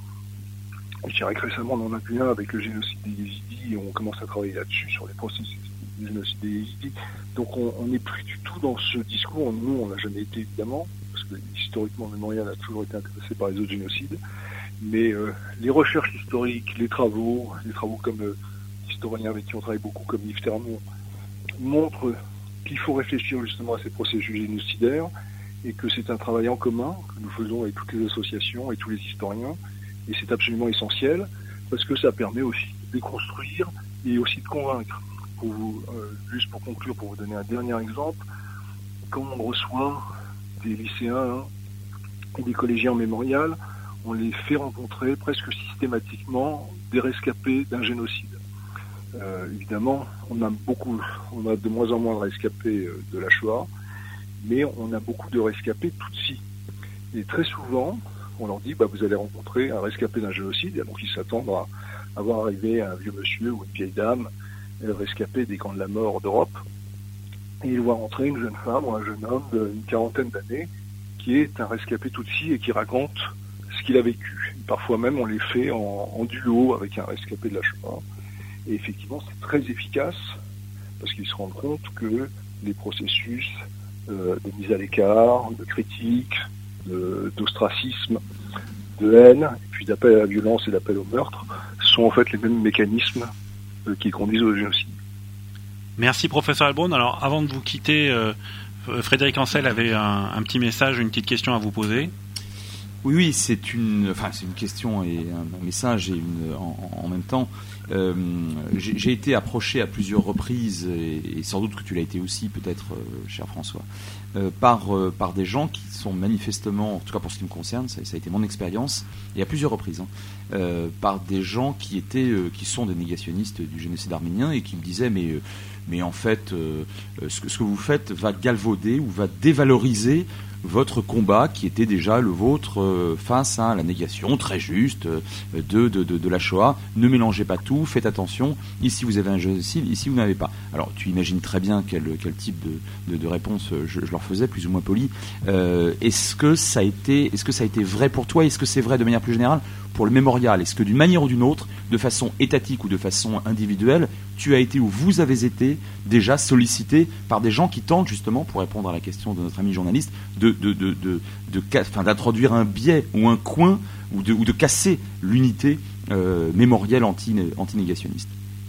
S4: Je dirais que récemment, on en a pu un avec le génocide des Yézidis, et on commence à travailler là-dessus, sur les processus du génocide des Yézidis. Donc on n'est plus du tout dans ce discours. Nous, on n'a jamais été évidemment, parce que historiquement, le mémorial a toujours été intéressé par les autres génocides. Mais euh, les recherches historiques, les travaux, les travaux comme euh, l'historien avec qui on travaille beaucoup, comme Yves Termont, montrent qu'il faut réfléchir justement à ces processus génocidaires, et que c'est un travail en commun que nous faisons avec toutes les associations et tous les historiens, et c'est absolument essentiel, parce que ça permet aussi de déconstruire et aussi de convaincre. Pour vous, euh, juste pour conclure, pour vous donner un dernier exemple, quand on reçoit des lycéens et des collégiens en mémorial, on les fait rencontrer presque systématiquement des rescapés d'un génocide. Euh, évidemment, on a beaucoup, on a de moins en moins de rescapés euh, de la Shoah, mais on a beaucoup de rescapés Tutsi. Et très souvent, on leur dit, bah, vous allez rencontrer un rescapé d'un génocide, et donc ils s'attendent à, à voir arriver un vieux monsieur ou une vieille dame euh, rescapé des camps de la mort d'Europe, et ils voient rentrer une jeune femme ou un jeune homme d'une quarantaine d'années qui est un rescapé Tutsi et qui raconte ce qu'il a vécu. Et parfois même, on les fait en, en duo avec un rescapé de la Shoah. Et effectivement, c'est très efficace parce qu'ils se rendent compte que les processus euh, de mise à l'écart, de critique, de, d'ostracisme, de haine, et puis d'appel à la violence et d'appel au meurtre, sont en fait les mêmes mécanismes euh, qui conduisent au génocide.
S2: Merci professeur Heilbronn. Alors avant de vous quitter, euh, Frédéric Ancel avait un, un petit message, une petite question à vous poser.
S3: Oui, oui, c'est une, enfin, c'est une question et un, un message et une, en, en même temps. Euh, j'ai, j'ai été approché à plusieurs reprises, et, et sans doute que tu l'as été aussi, peut-être, euh, cher François, euh, par, euh, par des gens qui sont manifestement, en tout cas pour ce qui me concerne, ça, ça a été mon expérience, et à plusieurs reprises, hein, euh, par des gens qui étaient, euh, qui sont des négationnistes du génocide arménien et qui me disaient, mais, euh, mais en fait, euh, ce, que, ce que vous faites va galvauder ou va dévaloriser votre combat qui était déjà le vôtre euh, face à la négation très juste euh, de, de, de, de la Shoah. Ne mélangez pas tout, faites attention, ici vous avez un génocide, ici vous n'avez pas. Alors tu imagines très bien quel, quel type de, de, de réponse je, je leur faisais, plus ou moins poli. Euh, est-ce que ça a été, est-ce que ça a été vrai pour toi? Est-ce que c'est vrai de manière plus générale pour le mémorial? Est-ce que d'une manière ou d'une autre, de façon étatique ou de façon individuelle, tu as été ou vous avez été déjà sollicité par des gens qui tentent justement, pour répondre à la question de notre ami journaliste, de, de, de, de, de, de enfin, d'introduire un biais ou un coin ou de, ou de casser l'unité euh, mémorielle anti, anti-négationniste?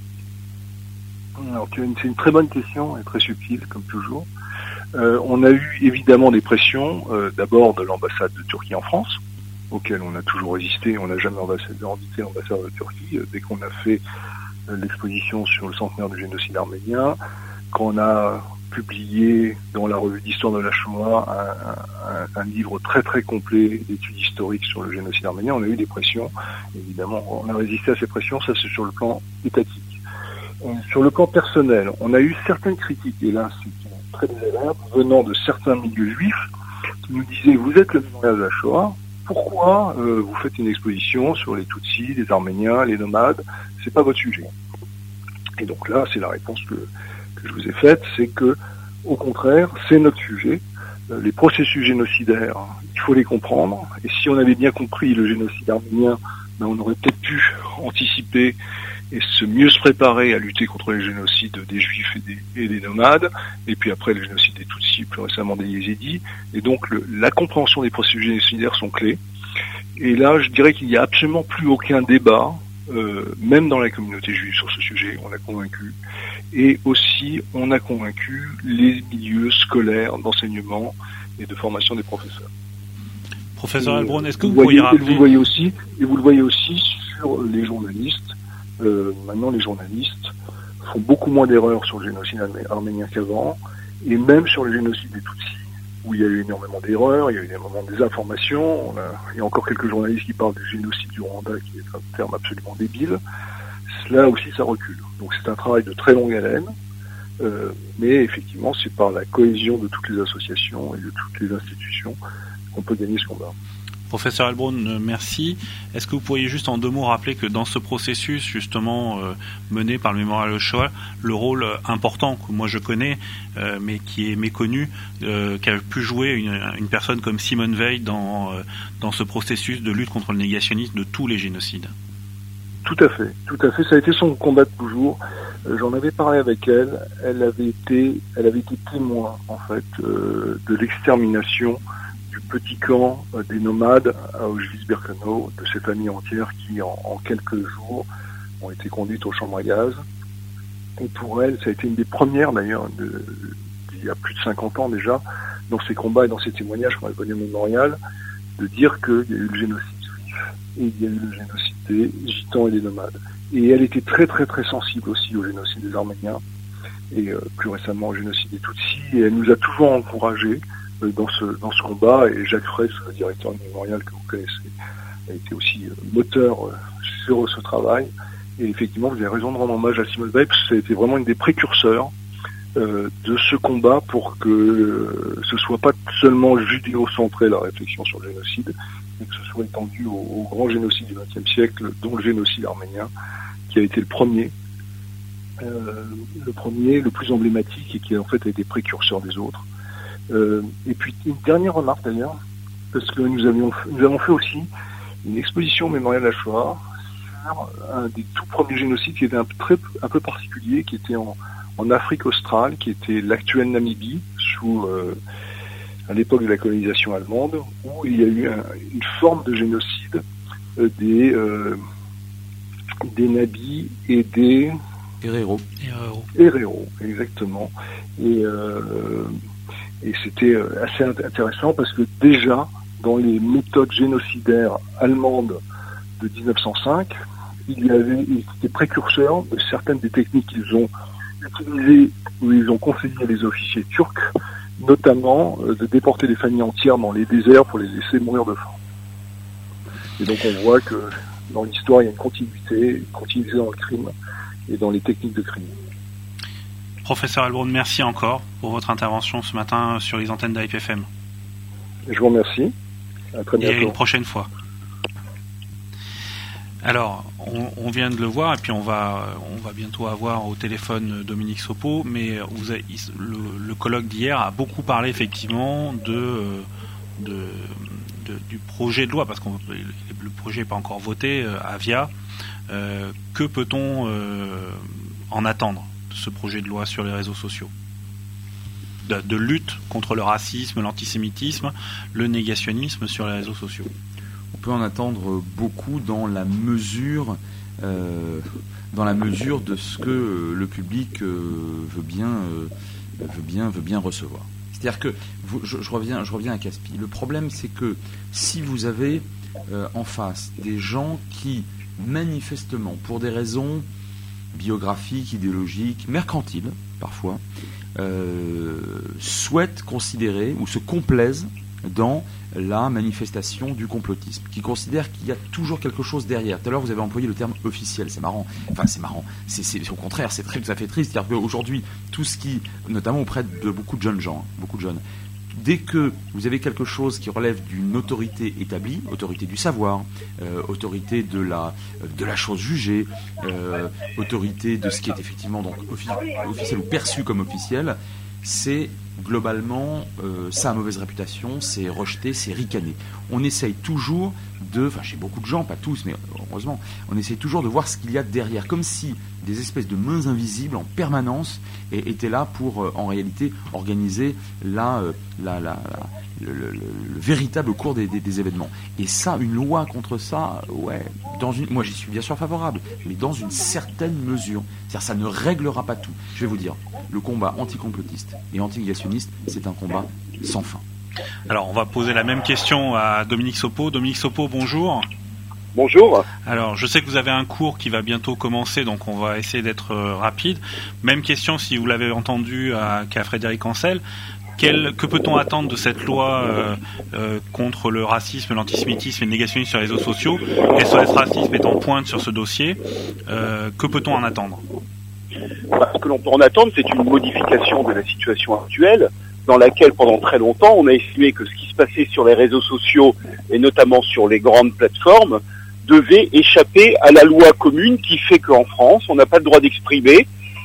S4: Alors, c'est une, une très bonne question et très subtile, comme toujours. Euh, on a eu évidemment des pressions, euh, d'abord de l'ambassade de Turquie en France, auquel on a toujours résisté, on n'a jamais invité l'ambassade de Turquie. Dès qu'on a fait l'exposition sur le centenaire du génocide arménien, quand on a publié dans la revue d'histoire de la Shoah un, un, un livre très très complet d'études historiques sur le génocide arménien, on a eu des pressions. Évidemment, on a résisté à ces pressions, ça c'est sur le plan étatique. Sur le plan personnel, on a eu certaines critiques, et là c'est très désagréable, venant de certains milieux juifs, qui nous disaient « Vous êtes le mémorial de la Shoah, pourquoi euh, vous faites une exposition sur les Tutsis, les Arméniens, les nomades? C'est pas votre sujet. » Et donc là, c'est la réponse que, que je vous ai faite, c'est que, au contraire, c'est notre sujet. Euh, les processus génocidaires, il faut les comprendre. Et si on avait bien compris le génocide arménien, ben on aurait peut-être pu anticiper et se mieux se préparer à lutter contre les génocides des Juifs et des, et des nomades, et puis après le génocide des Tutsis, plus récemment des Yézidis. Et donc le, la compréhension des processus génocidaires sont clés. Et là, je dirais qu'il n'y a absolument plus aucun débat, euh, même dans la communauté juive sur ce sujet, on a convaincu. Et aussi, on a convaincu les milieux scolaires d'enseignement et de formation des professeurs.
S2: Professeur Heilbronn, est-ce que vous,
S4: vous
S2: pourriez
S4: voyez,
S2: rappeler...
S4: vous le voyez aussi, et vous le voyez aussi sur les journalistes. Euh, maintenant, les journalistes font beaucoup moins d'erreurs sur le génocide arménien qu'avant, et même sur le génocide des Tutsis, où il y a eu énormément d'erreurs, il y a eu énormément de désinformation. On a, il y a encore quelques journalistes qui parlent du génocide du Rwanda, qui est un terme absolument débile. Là aussi, ça recule. Donc c'est un travail de très longue haleine, euh, mais effectivement, c'est par la cohésion de toutes les associations et de toutes les institutions qu'on peut gagner ce combat.
S2: Professeur Heilbronn, merci. Est-ce que vous pourriez juste en deux mots rappeler que dans ce processus justement euh, mené par le mémorial Shoah, le rôle important que moi je connais, euh, mais qui est méconnu, euh, qu'a pu jouer une, une personne comme Simone Veil dans, euh, dans ce processus de lutte contre le négationnisme de tous les génocides?
S4: Tout à fait, tout à fait. Ça a été son combat de toujours. Euh, j'en avais parlé avec elle. Elle avait été, elle avait été témoin en fait euh, de l'extermination du petit camp euh, des nomades à Auschwitz-Birkenau, de ces familles entières qui, en, en quelques jours, ont été conduites aux chambres à gaz. Et pour elle, ça a été une des premières, d'ailleurs, de, il y a plus de cinquante ans déjà, dans ces combats et dans ces témoignages qu'on a connus au mémorial, de dire qu'il y a eu le génocide juif et il y a eu le génocide des gitans et des nomades. Et elle était très très très sensible aussi au génocide des Arméniens et euh, plus récemment au génocide des Tutsis. Et elle nous a toujours encouragés dans ce dans ce combat, et Jacques Fraisse, le directeur du mémorial que vous connaissez, a été aussi moteur sur ce travail. Et effectivement, vous avez raison de rendre hommage à Simone Veil, parce que ça a été vraiment une des précurseurs euh, de ce combat pour que euh, ce soit pas seulement judéo-centré la réflexion sur le génocide, mais que ce soit étendu au, au grand génocide du vingtième siècle, dont le génocide arménien, qui a été le premier, euh, le premier, le plus emblématique, et qui en fait a été précurseur des autres. Euh, et puis une dernière remarque d'ailleurs, parce que nous avions nous avons fait aussi une exposition au mémorial de la Shoah sur un des tout premiers génocides qui était un peu, très, un peu particulier, qui était en, en Afrique australe, qui était l'actuelle Namibie, sous euh, à l'époque de la colonisation allemande, où il y a eu un, une forme de génocide euh, des euh, des Nabis et des
S3: Herero.
S2: Herero.
S4: Herero, exactement. Et euh, Et c'était assez intéressant parce que déjà, dans les méthodes génocidaires allemandes de dix-neuf cent cinq, il y avait, ils étaient précurseurs de certaines des techniques qu'ils ont utilisées, où ils ont conseillé à les officiers turcs, notamment de déporter des familles entières dans les déserts pour les laisser mourir de faim. Et donc on voit que dans l'histoire, il y a une continuité, une continuité dans le crime et dans les techniques de crime.
S2: Professeur Heilbronn, merci encore pour votre intervention ce matin sur les antennes d'A F F M.
S4: Je vous remercie. À très bientôt.
S2: Et à une prochaine fois. Alors, on, on vient de le voir, et puis on va, on va bientôt avoir au téléphone Dominique Sopo, mais vous avez, le, le colloque d'hier a beaucoup parlé effectivement de, de, de du projet de loi, parce que le projet n'est pas encore voté à Via. Euh, que peut-on euh, en attendre de ce projet de loi sur les réseaux sociaux ? De, de lutte contre le racisme, l'antisémitisme, le négationnisme sur les réseaux sociaux.
S3: On peut en attendre beaucoup dans la mesure, euh, dans la mesure de ce que le public euh, veut bien, euh, veut bien, veut bien recevoir. C'est-à-dire que vous, je, je reviens, je reviens à Caspi. Le problème, c'est que si vous avez euh, en face des gens qui manifestement, pour des raisons biographiques, idéologiques, mercantiles parfois, euh, souhaitent considérer ou se complaisent dans la manifestation du complotisme, qui considère qu'il y a toujours quelque chose derrière. Tout à l'heure, vous avez employé le terme officiel, c'est marrant. Enfin, c'est marrant. C'est, c'est, au contraire, c'est très, ça fait triste. C'est-à-dire qu'aujourd'hui, tout ce qui, notamment auprès de beaucoup de jeunes gens, beaucoup de jeunes, dès que vous avez quelque chose qui relève d'une autorité établie, autorité du savoir, euh, autorité de la, de la chose jugée, euh, autorité de ce qui est effectivement donc offi- officiel ou perçu comme officiel, c'est globalement, euh, ça a mauvaise réputation, c'est rejeté, c'est ricané. On essaye toujours de, enfin chez beaucoup de gens, pas tous, mais heureusement, on essaye toujours de voir ce qu'il y a derrière, comme si des espèces de mains invisibles en permanence étaient là pour, euh, en réalité, organiser la, euh, la, la, la, le, le, le, le véritable cours des, des, des événements. Et ça, une loi contre ça, ouais, dans une, moi j'y suis bien sûr favorable, mais dans une certaine mesure. C'est-à-dire, ça ne réglera pas tout. Je vais vous dire, le combat anticomplotiste et anti-négationniste, c'est un combat sans fin.
S2: Alors, on va poser la même question à Dominique Sopo. Dominique Sopo, bonjour.
S5: Bonjour.
S2: Alors, je sais que vous avez un cours qui va bientôt commencer, donc on va essayer d'être euh, rapide. Même question, si vous l'avez entendu, à, qu'à Frédéric Ancel. Quel, que peut-on attendre de cette loi euh, euh, contre le racisme, l'antisémitisme et le négationnisme sur les réseaux sociaux ? S O S Racisme est en pointe sur ce dossier. Euh, que peut-on en attendre ?
S5: Ce que l'on peut en attendre, c'est une modification de la situation actuelle, dans laquelle pendant très longtemps, on a estimé que ce qui se passait sur les réseaux sociaux, et notamment sur les grandes plateformes, devait échapper à la loi commune qui fait qu'en France, on n'a pas le droit d'exprimer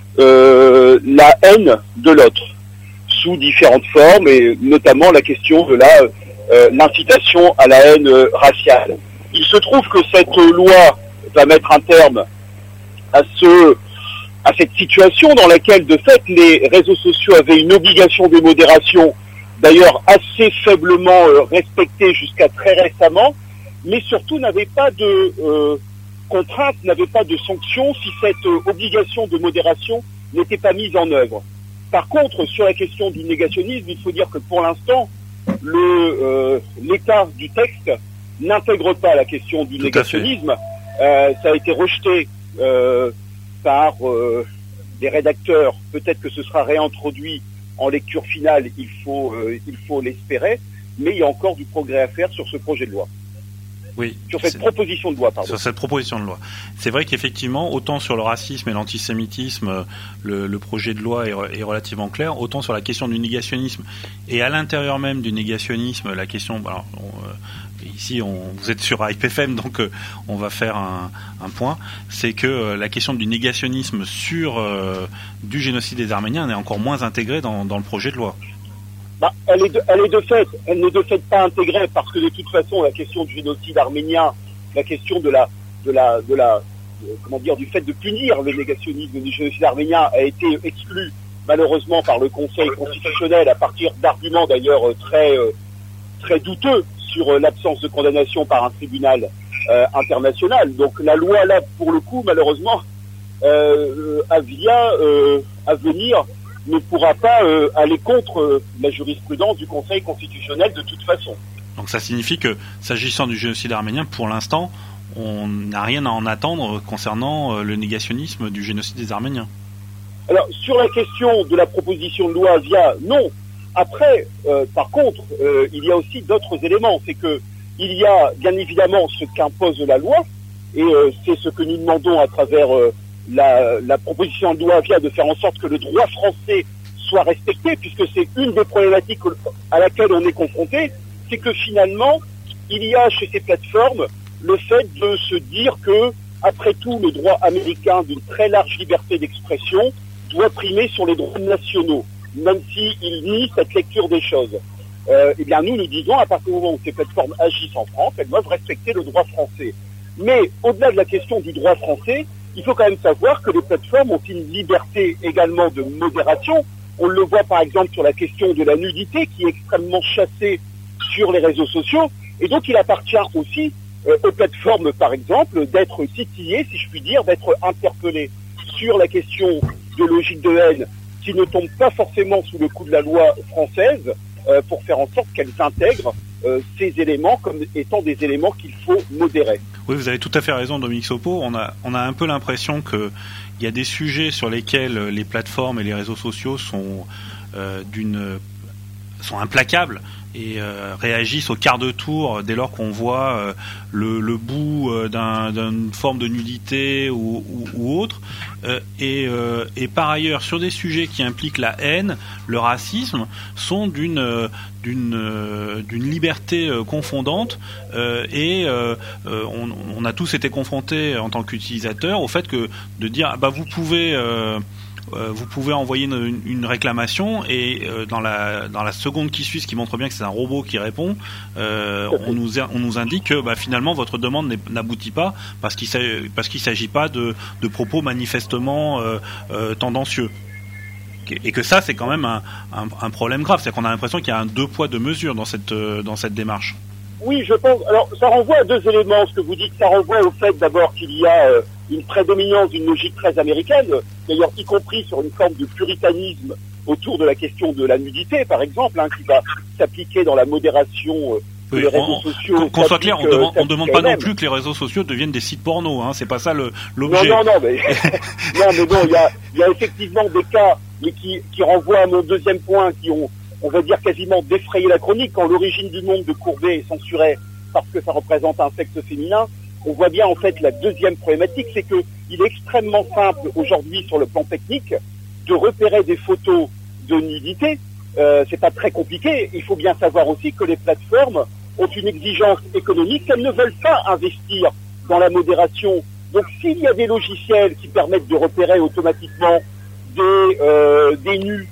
S5: euh, la haine de l'autre, sous différentes formes, et notamment la question de la euh, l'incitation à la haine euh, raciale. Il se trouve que cette loi va mettre un terme à ce à cette situation dans laquelle, de fait, les réseaux sociaux avaient une obligation de modération, d'ailleurs assez faiblement euh, respectée jusqu'à très récemment, mais surtout n'avait pas de euh, contrainte, n'avait pas de sanction si cette euh, obligation de modération n'était pas mise en œuvre. Par contre, sur la question du négationnisme, il faut dire que pour l'instant, le euh, l'état du texte n'intègre pas la question du
S2: Tout
S5: négationnisme. Euh, ça a été rejeté euh, par euh, des rédacteurs. Peut-être que ce sera réintroduit en lecture finale, il faut euh, il faut l'espérer, mais il y a encore du progrès à faire sur ce projet de loi.
S2: Oui,
S5: sur cette proposition de loi, pardon.
S2: Sur cette proposition de loi. C'est vrai qu'effectivement, autant sur le racisme et l'antisémitisme, le, le projet de loi est, est relativement clair, autant sur la question du négationnisme, et à l'intérieur même du négationnisme, la question... Alors, on, euh, ici, on, vous êtes sur I P F M, donc euh, on va faire un, un point, c'est que euh, la question du négationnisme sur euh, du génocide des Arméniens est encore moins intégrée dans, dans le projet de loi.
S5: Bah, elle est de, elle est de fait, elle n'est de fait pas intégrée parce que de toute façon la question du génocide arménien, la question de la, de la, de la, de, comment dire, du fait de punir le négationnisme du génocide arménien a été exclue malheureusement par le Conseil constitutionnel à partir d'arguments d'ailleurs très, euh, très douteux sur euh, l'absence de condamnation par un tribunal euh, international. Donc la loi là, pour le coup, malheureusement, euh, à via euh, à venir. ne pourra pas euh, aller contre euh, la jurisprudence du Conseil constitutionnel de toute façon.
S2: Donc ça signifie que, s'agissant du génocide arménien, pour l'instant, on n'a rien à en attendre concernant euh, le négationnisme du génocide des Arméniens.
S5: Alors, sur la question de la proposition de loi via, non. Après, euh, par contre, euh, il y a aussi d'autres éléments. C'est que il y a bien évidemment ce qu'impose la loi, et euh, c'est ce que nous demandons à travers... Euh, La, la proposition de loi vient de faire en sorte que le droit français soit respecté, puisque c'est une des problématiques à laquelle on est confronté, c'est que finalement, il y a chez ces plateformes le fait de se dire que, après tout, le droit américain d'une très large liberté d'expression doit primer sur les droits nationaux, même s'il nie cette lecture des choses. Euh, eh bien, nous, nous disons, à partir du moment où ces plateformes agissent en France, elles doivent respecter le droit français. Mais, au-delà de la question du droit français, il faut quand même savoir que les plateformes ont une liberté également de modération. On le voit par exemple sur la question de la nudité qui est extrêmement chassée sur les réseaux sociaux. Et donc il appartient aussi euh, aux plateformes par exemple d'être titillées, si je puis dire, d'être interpellées sur la question de logique de haine qui ne tombe pas forcément sous le coup de la loi française euh, pour faire en sorte qu'elles intègrent euh, ces éléments comme étant des éléments qu'il faut modérer.
S2: Oui, vous avez tout à fait raison, Dominique Sopo. On a, on a un peu l'impression que il y a des sujets sur lesquels les plateformes et les réseaux sociaux sont euh, d'une sont implacables et euh, réagissent au quart de tour dès lors qu'on voit euh, le, le bout euh, d'un, d'une forme de nudité ou, ou, ou autre. Euh, et, euh, et par ailleurs, sur des sujets qui impliquent la haine, le racisme, sont d'une euh, d'une euh, d'une liberté euh, confondante euh, et euh, euh, on, on a tous été confrontés en tant qu'utilisateurs au fait que de dire ah bah vous pouvez euh, Euh, vous pouvez envoyer une, une réclamation et euh, dans la dans la seconde qui suit, ce qui montre bien que c'est un robot qui répond, euh, on nous on nous indique que bah, finalement votre demande n'aboutit pas parce qu'il parce qu'il s'agit pas de, de propos manifestement euh, euh, tendancieux. Et que ça c'est quand même un, un, un problème grave, c'est qu'on a l'impression qu'il y a un deux poids deux mesures dans cette dans cette démarche.
S5: Oui, je pense. Alors, ça renvoie à deux éléments. Ce que vous dites, ça renvoie au fait d'abord qu'il y a euh, une prédominance d'une logique très américaine, d'ailleurs y compris sur une forme de puritanisme autour de la question de la nudité, par exemple, hein, qui va s'appliquer dans la modération euh,
S2: oui,
S5: des réseaux
S2: on,
S5: sociaux.
S2: Qu'on soit clair, on demande, on demande pas non
S5: même.
S2: plus que les réseaux sociaux deviennent des sites porno. Hein, c'est pas ça le, l'objet.
S5: Non, non, non, mais non, mais bon, il y a, il y a effectivement des cas, mais qui, qui renvoient à mon deuxième point, qui ont on va dire quasiment défrayer la chronique. Quand l'origine du monde de Courbet est censurée parce que ça représente un sexe féminin, on voit bien en fait la deuxième problématique, c'est que il est extrêmement simple aujourd'hui sur le plan technique de repérer des photos de nudité. Euh, c'est pas très compliqué. Il faut bien savoir aussi que les plateformes ont une exigence économique, elles ne veulent pas investir dans la modération. Donc s'il y a des logiciels qui permettent de repérer automatiquement des, euh, des nus,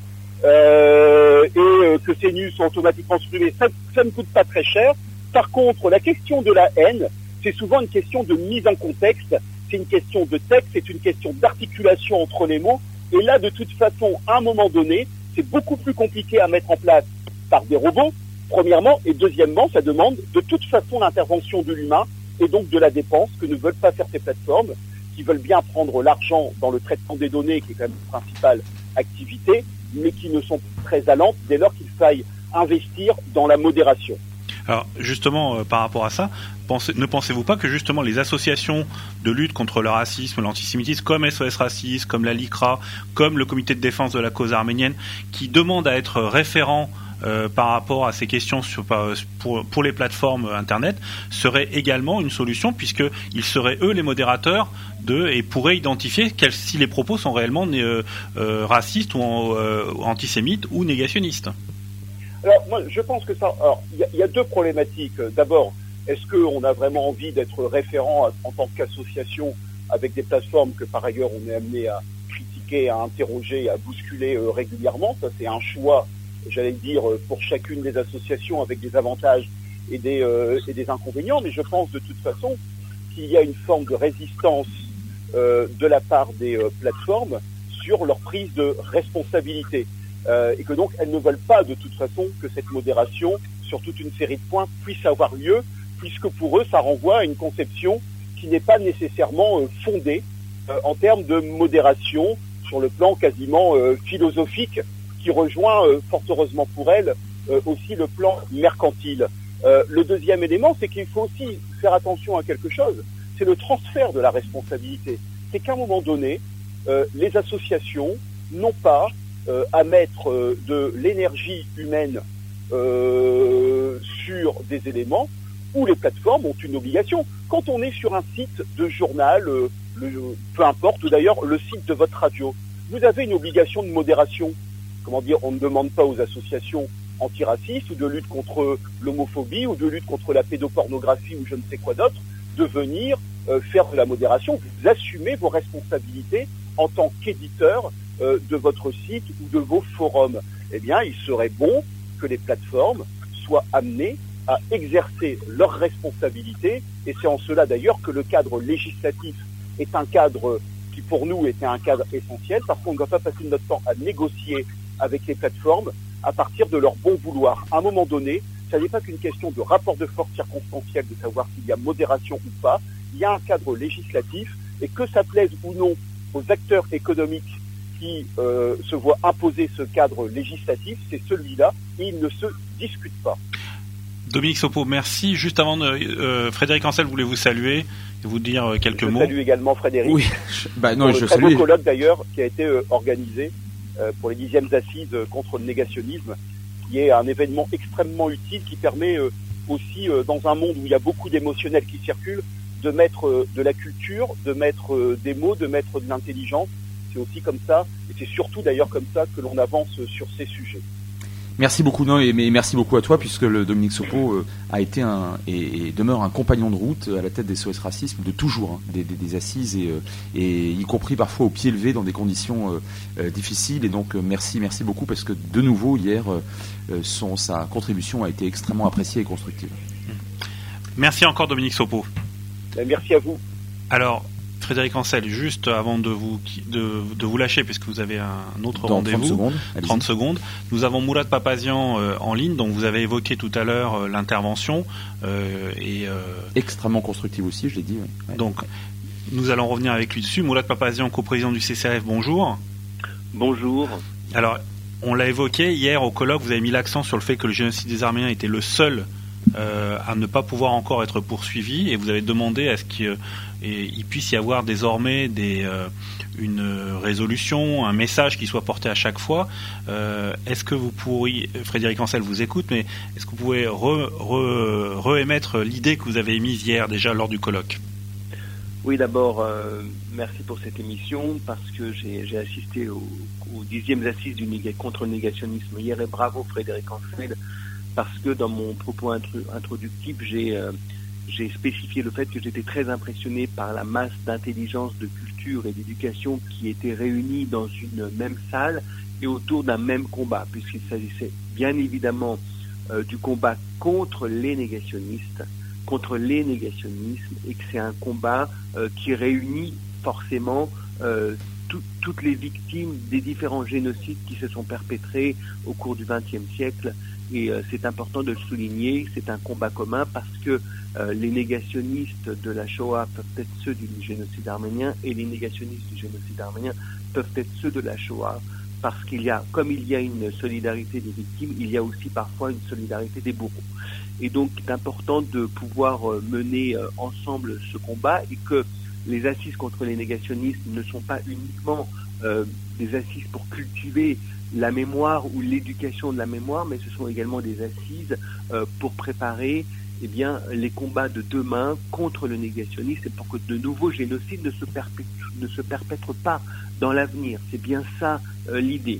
S5: Euh, et euh, que ces nus sont automatiquement supprimés, ça, ça ne coûte pas très cher. Par contre, la question de la haine, c'est souvent une question de mise en contexte, c'est une question de texte, c'est une question d'articulation entre les mots, et là, de toute façon, à un moment donné, c'est beaucoup plus compliqué à mettre en place par des robots, premièrement, et deuxièmement, ça demande de toute façon l'intervention de l'humain, et donc de la dépense que ne veulent pas faire ces plateformes, qui veulent bien prendre l'argent dans le traitement des données, qui est quand même la principale activité, mais qui ne sont pas très allantes dès lors qu'il faille investir dans la modération.
S2: Alors justement, euh, par rapport à ça, pensez, ne pensez-vous pas que justement les associations de lutte contre le racisme, l'antisémitisme, comme S O S Racisme, comme la LICRA, comme le Comité de défense de la cause arménienne, qui demandent à être référents euh, par rapport à ces questions sur, pour, pour les plateformes Internet, seraient également une solution, puisqu'ils seraient eux les modérateurs de, et pourraient identifier quels, si les propos sont réellement euh, euh, racistes ou euh, antisémites ou négationnistes.
S5: Alors, moi, je pense que ça... Alors, il y, y a deux problématiques. D'abord, est-ce qu'on a vraiment envie d'être référent en tant qu'association avec des plateformes que, par ailleurs, on est amené à critiquer, à interroger, à bousculer euh, régulièrement? Ça, c'est un choix, j'allais dire, pour chacune des associations avec des avantages et des, euh, et des inconvénients. Mais je pense, de toute façon, qu'il y a une forme de résistance euh, de la part des euh, plateformes sur leur prise de responsabilité. Euh, et que donc elles ne veulent pas de toute façon que cette modération sur toute une série de points puisse avoir lieu, puisque pour eux ça renvoie à une conception qui n'est pas nécessairement euh, fondée euh, en termes de modération sur le plan quasiment euh, philosophique, qui rejoint euh, fort heureusement pour elles euh, aussi le plan mercantile. Euh, le deuxième élément, c'est qu'il faut aussi faire attention à quelque chose, c'est le transfert de la responsabilité. C'est qu'à un moment donné, euh, les associations n'ont pas Euh, à mettre euh, de l'énergie humaine euh, sur des éléments où les plateformes ont une obligation. Quand on est sur un site de journal, euh, le, peu importe, ou d'ailleurs le site de votre radio, vous avez une obligation de modération. Comment dire, on ne demande pas aux associations antiraciste ou de lutte contre l'homophobie ou de lutte contre la pédopornographie ou je ne sais quoi d'autre, de venir euh, faire de la modération. Vous assumez vos responsabilités en tant qu'éditeur euh, de votre site ou de vos forums. Eh bien, il serait bon que les plateformes soient amenées à exercer leurs responsabilités, et c'est en cela d'ailleurs que le cadre législatif est un cadre qui pour nous était un cadre essentiel, parce qu'on ne doit pas passer notre temps à négocier avec les plateformes à partir de leur bon vouloir. À un moment donné, ça n'est pas qu'une question de rapport de force circonstanciel, de savoir s'il y a modération ou pas, il y a un cadre législatif, et que ça plaise ou non aux acteurs économiques qui euh, se voient imposer ce cadre législatif, c'est celui-là, et il ne se discute pas.
S2: Dominique Sopo, merci. Juste avant, de, euh, Frédéric Ancel voulait vous saluer et vous dire euh, quelques
S5: je
S2: mots.
S5: Je salue également Frédéric.
S3: Oui, bah non,
S5: pour
S3: je
S5: le très
S3: salue.
S5: beau colloque d'ailleurs qui a été euh, organisé euh, pour les dixièmes assises contre le négationnisme, qui est un événement extrêmement utile qui permet euh, aussi, euh, dans un monde où il y a beaucoup d'émotionnels qui circulent, de mettre euh, de la culture, de mettre euh, des mots, de mettre de l'intelligence. C'est aussi comme ça, et c'est surtout d'ailleurs comme ça que l'on avance sur ces sujets.
S3: Merci beaucoup, non, et mais merci beaucoup à toi, puisque le Dominique Sopo euh, a été un et, et demeure un compagnon de route à la tête des S O S Racisme de toujours, hein, des, des, des assises et, euh, et y compris parfois au pied levé dans des conditions euh, euh, difficiles. Et donc euh, merci, merci beaucoup, parce que de nouveau hier, euh, son sa contribution a été extrêmement appréciée et constructive.
S2: Merci encore Dominique Sopo.
S5: Merci à vous.
S2: Alors. Frédéric Ancel, juste avant de vous, de, de vous lâcher, puisque vous avez un autre
S3: Dans
S2: rendez-vous,
S3: trente secondes,
S2: trente secondes, nous avons Mourad Papazian euh, en ligne, dont vous avez évoqué tout à l'heure euh, l'intervention. Euh, et, euh,
S3: extrêmement constructive aussi, je l'ai dit. Oui. Ouais.
S2: Donc, nous allons revenir avec lui dessus. Mourad Papazian, coprésident du C C R F, bonjour.
S6: Bonjour.
S2: Alors, on l'a évoqué hier au colloque, vous avez mis l'accent sur le fait que le génocide des Arméniens était le seul Euh, à ne pas pouvoir encore être poursuivi, et vous avez demandé à ce qu'il il puisse y avoir désormais des, euh, une résolution, un message qui soit porté à chaque fois. Euh, est-ce que vous pourriez, Frédéric Ancel vous écoute, mais est-ce que vous pouvez re, re, re-émettre l'idée que vous avez émise hier déjà lors du colloque?
S6: Oui, d'abord, euh, merci pour cette émission, parce que j'ai, j'ai assisté au, aux dixièmes assises du néga- contre le négationnisme hier, et bravo Frédéric Ancel, parce que dans mon propos intro- introductif, j'ai, euh, j'ai spécifié le fait que j'étais très impressionné par la masse d'intelligence, de culture et d'éducation qui étaient réunis dans une même salle et autour d'un même combat, puisqu'il s'agissait bien évidemment euh, du combat contre les négationnistes, contre les négationnismes, et que c'est un combat euh, qui réunit forcément euh, tout, toutes les victimes des différents génocides qui se sont perpétrés au cours du vingtième siècle. Et euh, c'est important de le souligner, c'est un combat commun, parce que euh, les négationnistes de la Shoah peuvent être ceux du génocide arménien, et les négationnistes du génocide arménien peuvent être ceux de la Shoah, parce qu'il y a, comme il y a une solidarité des victimes, il y a aussi parfois une solidarité des bourreaux. Et donc, c'est important de pouvoir euh, mener euh, ensemble ce combat, et que les assises contre les négationnistes ne sont pas uniquement euh, des assises pour cultiver la mémoire ou l'éducation de la mémoire, mais ce sont également des assises euh, pour préparer eh bien, les combats de demain contre le négationnisme, et pour que de nouveaux génocides ne se perpétrent, ne se perpètrent pas dans l'avenir. C'est bien ça euh, l'idée.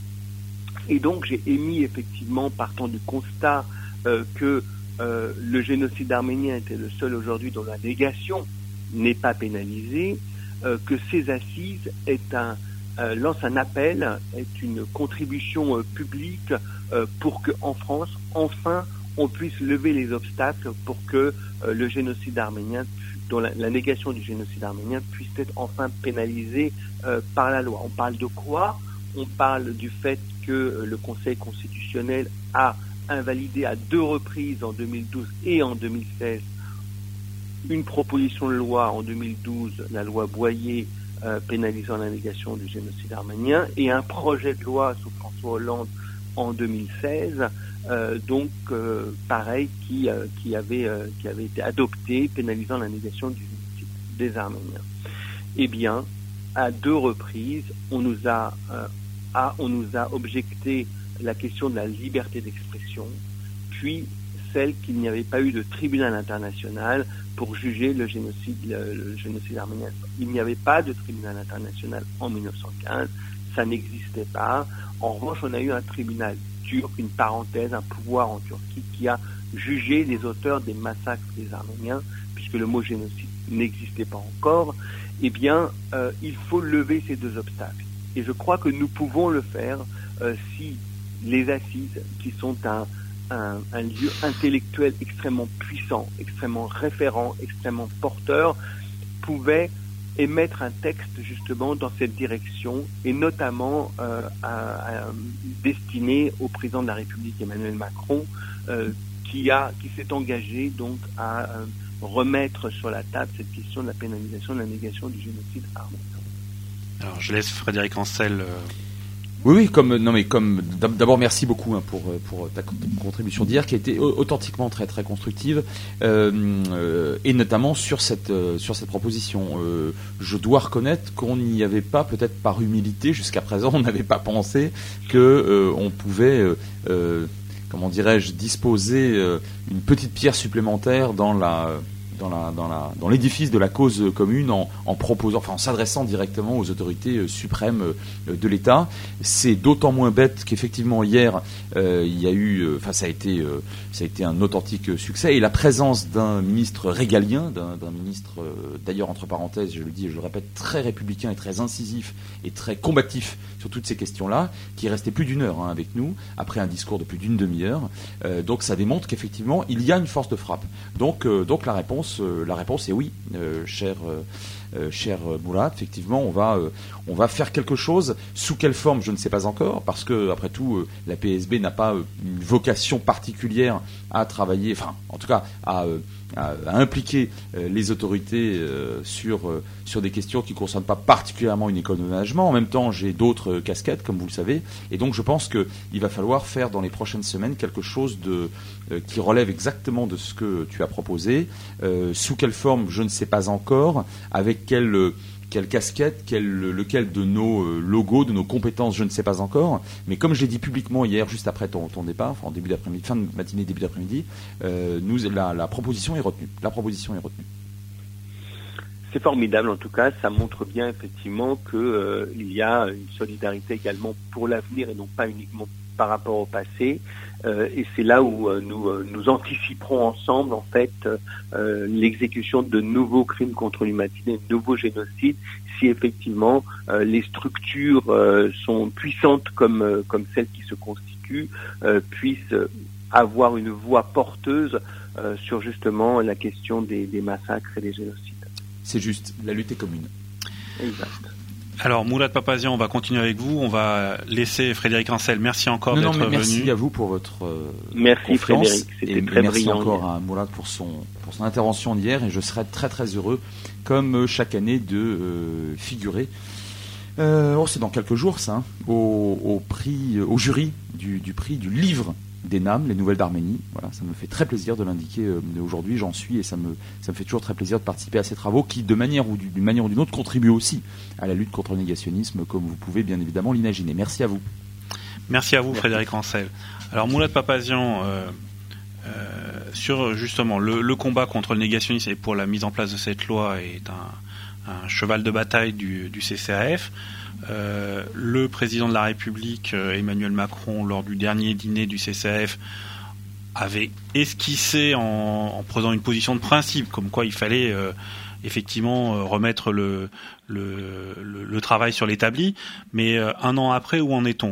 S6: Et donc j'ai émis effectivement, partant du constat euh, que euh, le génocide arménien était le seul aujourd'hui dont la négation n'est pas pénalisée, euh, que ces assises est un Euh, lance un appel, est une contribution euh, publique euh, pour que en France, enfin, on puisse lever les obstacles pour que euh, le génocide arménien, dont la, la négation du génocide arménien puisse être enfin pénalisée euh, par la loi. On parle de quoi? On parle du fait que euh, le Conseil constitutionnel a invalidé à deux reprises, en deux mille douze et en deux mille seize, une proposition de loi en deux mille douze, la loi Boyer, Euh, pénalisant la négation du génocide arménien, et un projet de loi sous François Hollande en deux mille seize, euh, donc euh, pareil, qui, euh, qui, avait, euh, qui avait été adopté, pénalisant la négation du génocide des Arméniens. Eh bien, à deux reprises, on nous a, euh, a, on nous a objecté la question de la liberté d'expression, puis celle qu'il n'y avait pas eu de tribunal international pour juger le génocide, le, le génocide arménien. Il n'y avait pas de tribunal international en mille neuf cent quinze, ça n'existait pas. En revanche, on a eu un tribunal structure, une parenthèse, un pouvoir en Turquie qui a jugé les auteurs des massacres des Arméniens, puisque le mot génocide n'existait pas encore, eh bien, euh, il faut lever ces deux obstacles. Et je crois que nous pouvons le faire euh, si les assises, qui sont un, un, un lieu intellectuel extrêmement puissant, extrêmement référent, extrêmement porteur, pouvaient émettre un texte justement dans cette direction, et notamment euh, à, à, destiné au président de la République Emmanuel Macron, euh, qui a qui s'est engagé donc à euh, remettre sur la table cette question de la pénalisation de la négation du génocide arménien.
S2: Alors je laisse Frédéric Ancel. Euh...
S3: Oui, oui, comme non mais comme d'abord merci beaucoup hein, pour pour ta contribution d'hier qui a été authentiquement très très constructive euh, et notamment sur cette euh, sur cette proposition. Euh, je dois reconnaître qu'on n'y avait pas, peut-être par humilité jusqu'à présent, on n'avait pas pensé que euh, on pouvait euh, euh, comment dirais-je disposer euh, une petite pierre supplémentaire dans la dans la dans la dans l'édifice de la cause commune en, en proposant, enfin en s'adressant directement aux autorités euh, suprêmes euh, de l'État. C'est d'autant moins bête qu'effectivement hier euh, il y a eu, enfin euh, ça a été euh, ça a été un authentique succès, et la présence d'un ministre régalien, d'un, d'un ministre euh, d'ailleurs entre parenthèses, je le dis et je le répète, très républicain et très incisif et très combatif sur toutes ces questions-là, qui est resté plus d'une heure hein, avec nous après un discours de plus d'une demi-heure. Euh, donc ça démontre qu'effectivement il y a une force de frappe. Donc euh, donc la réponse La réponse est oui, euh, cher, euh, cher Mourad. Effectivement, on va, euh, on va faire quelque chose. Sous quelle forme, je ne sais pas encore, parce que après tout, euh, la P S B n'a pas euh, une vocation particulière à travailler, enfin, en tout cas, à, euh, à, à impliquer euh, les autorités euh, sur euh, sur des questions qui ne concernent pas particulièrement une école de management. En même temps, j'ai d'autres euh, casquettes, comme vous le savez, et donc je pense que il va falloir faire dans les prochaines semaines quelque chose de euh, qui relève exactement de ce que tu as proposé. Euh, sous quelle forme, je ne sais pas encore. Avec quelle, euh, quelle casquette, quel, lequel de nos euh, logos, de nos compétences, je ne sais pas encore. Mais comme je l'ai dit publiquement hier, juste après ton, ton départ, enfin en début d'après-midi, fin de matinée, début d'après-midi, euh, nous, la, la proposition est retenue. La proposition est retenue.
S6: C'est formidable en tout cas, ça montre bien effectivement qu'il euh, y a une solidarité également pour l'avenir et non pas uniquement par rapport au passé. Euh, et c'est là où euh, nous, euh, nous anticiperons ensemble en fait euh, l'exécution de nouveaux crimes contre l'humanité, de nouveaux génocides, si effectivement euh, les structures euh, sont puissantes comme, euh, comme celles qui se constituent, euh, puissent avoir une voix porteuse euh, sur justement la question des, des massacres et des génocides.
S3: C'est juste, la lutte est commune.
S6: Exact.
S2: Alors, Mourad Papazian, on va continuer avec vous. On va laisser Frédéric Ancel. Merci encore
S3: non,
S2: d'être
S3: non, mais
S2: merci
S3: venu. Merci à vous pour votre euh,
S6: merci
S3: confiance.
S6: Frédéric, c'était
S3: et
S6: très
S3: merci
S6: brillant.
S3: Merci encore à Mourad pour son, pour son intervention d'hier, et je serai très très heureux, comme euh, chaque année, de euh, figurer. Euh, oh, c'est dans quelques jours, ça, hein, au, au prix, au jury du, du prix du livre des N A M, les Nouvelles d'Arménie. Voilà, ça me fait très plaisir de l'indiquer euh, aujourd'hui, j'en suis, et ça me, ça me fait toujours très plaisir de participer à ces travaux qui, de manière ou d'une manière ou d'une autre, contribuent aussi à la lutte contre le négationnisme, comme vous pouvez bien évidemment l'imaginer. Merci à vous.
S2: Merci à vous, Frédéric Ancel. Alors, Mourad Papazian, euh, euh, sur justement le, le combat contre le négationnisme et pour la mise en place de cette loi est un, un cheval de bataille du, du C C A F. Euh, le président de la République, euh, Emmanuel Macron, lors du dernier dîner du C C A F, avait esquissé en, en prenant une position de principe, comme quoi il fallait euh, effectivement euh, remettre le, le, le, le travail sur l'établi. Mais euh, un an après, où en est-on ?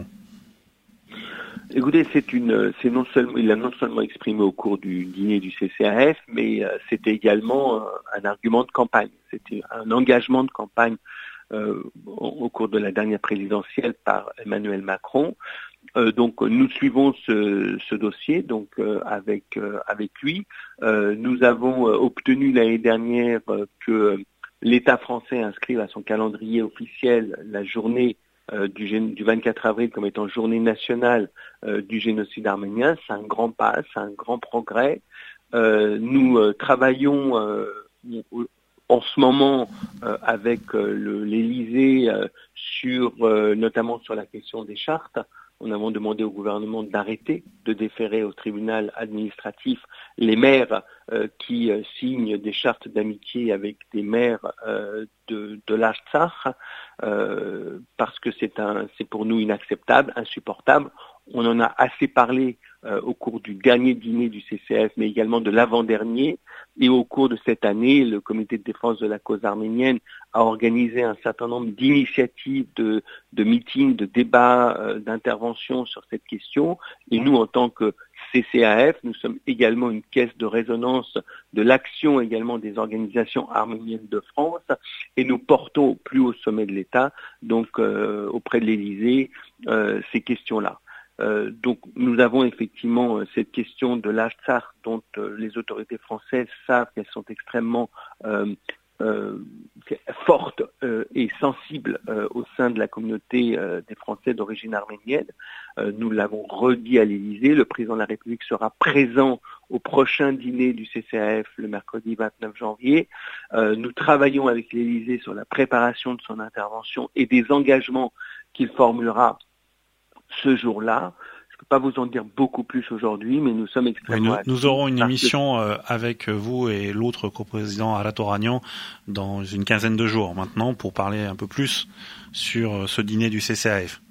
S6: Écoutez, c'est une, c'est non seulement, il l'a non seulement exprimé au cours du dîner du C C A F, mais euh, c'était également un, un argument de campagne. C'était un engagement de campagne Euh, au cours de la dernière présidentielle par Emmanuel Macron. Euh, donc nous suivons ce, ce dossier donc euh, avec euh, avec lui. Euh, nous avons euh, obtenu l'année dernière euh, que l'État français inscrive à son calendrier officiel la journée euh, du, du vingt-quatre avril comme étant journée nationale euh, du génocide arménien. C'est un grand pas, c'est un grand progrès. Euh, nous euh, travaillons euh, au, en ce moment euh, avec euh, le, l'Élysée euh, sur euh, notamment sur la question des chartes. Nous avons demandé au gouvernement d'arrêter de déférer au tribunal administratif les maires euh, qui euh, signent des chartes d'amitié avec des maires euh, de, de l'Artsakh euh, parce que c'est un, c'est pour nous inacceptable, insupportable. On en a assez parlé euh, au cours du dernier dîner du C C F, mais également de l'avant-dernier. Et au cours de cette année, le Comité de défense de la cause arménienne a organisé un certain nombre d'initiatives, de, de meetings, de débats, euh, d'interventions sur cette question. Et nous, en tant que C C A F, nous sommes également une caisse de résonance de l'action également des organisations arméniennes de France, et nous portons au plus haut sommet de l'État, donc euh, auprès de l'Élysée, euh, ces questions-là. Euh, donc nous avons effectivement euh, cette question de l'Artsakh dont euh, les autorités françaises savent qu'elles sont extrêmement euh, euh, fortes euh, et sensibles euh, au sein de la communauté euh, des Français d'origine arménienne. Euh, nous l'avons redit à l'Élysée, le président de la République sera présent au prochain dîner du C C A F le mercredi vingt-neuf janvier. Euh, nous travaillons avec l'Élysée sur la préparation de son intervention et des engagements qu'il formulera ce jour-là. Je ne peux pas vous en dire beaucoup plus aujourd'hui, mais nous sommes extrêmement...
S2: Oui, nous, nous aurons une émission que... avec vous et l'autre coprésident Arat Oranian dans une quinzaine de jours maintenant pour parler un peu plus sur ce dîner du C C A F.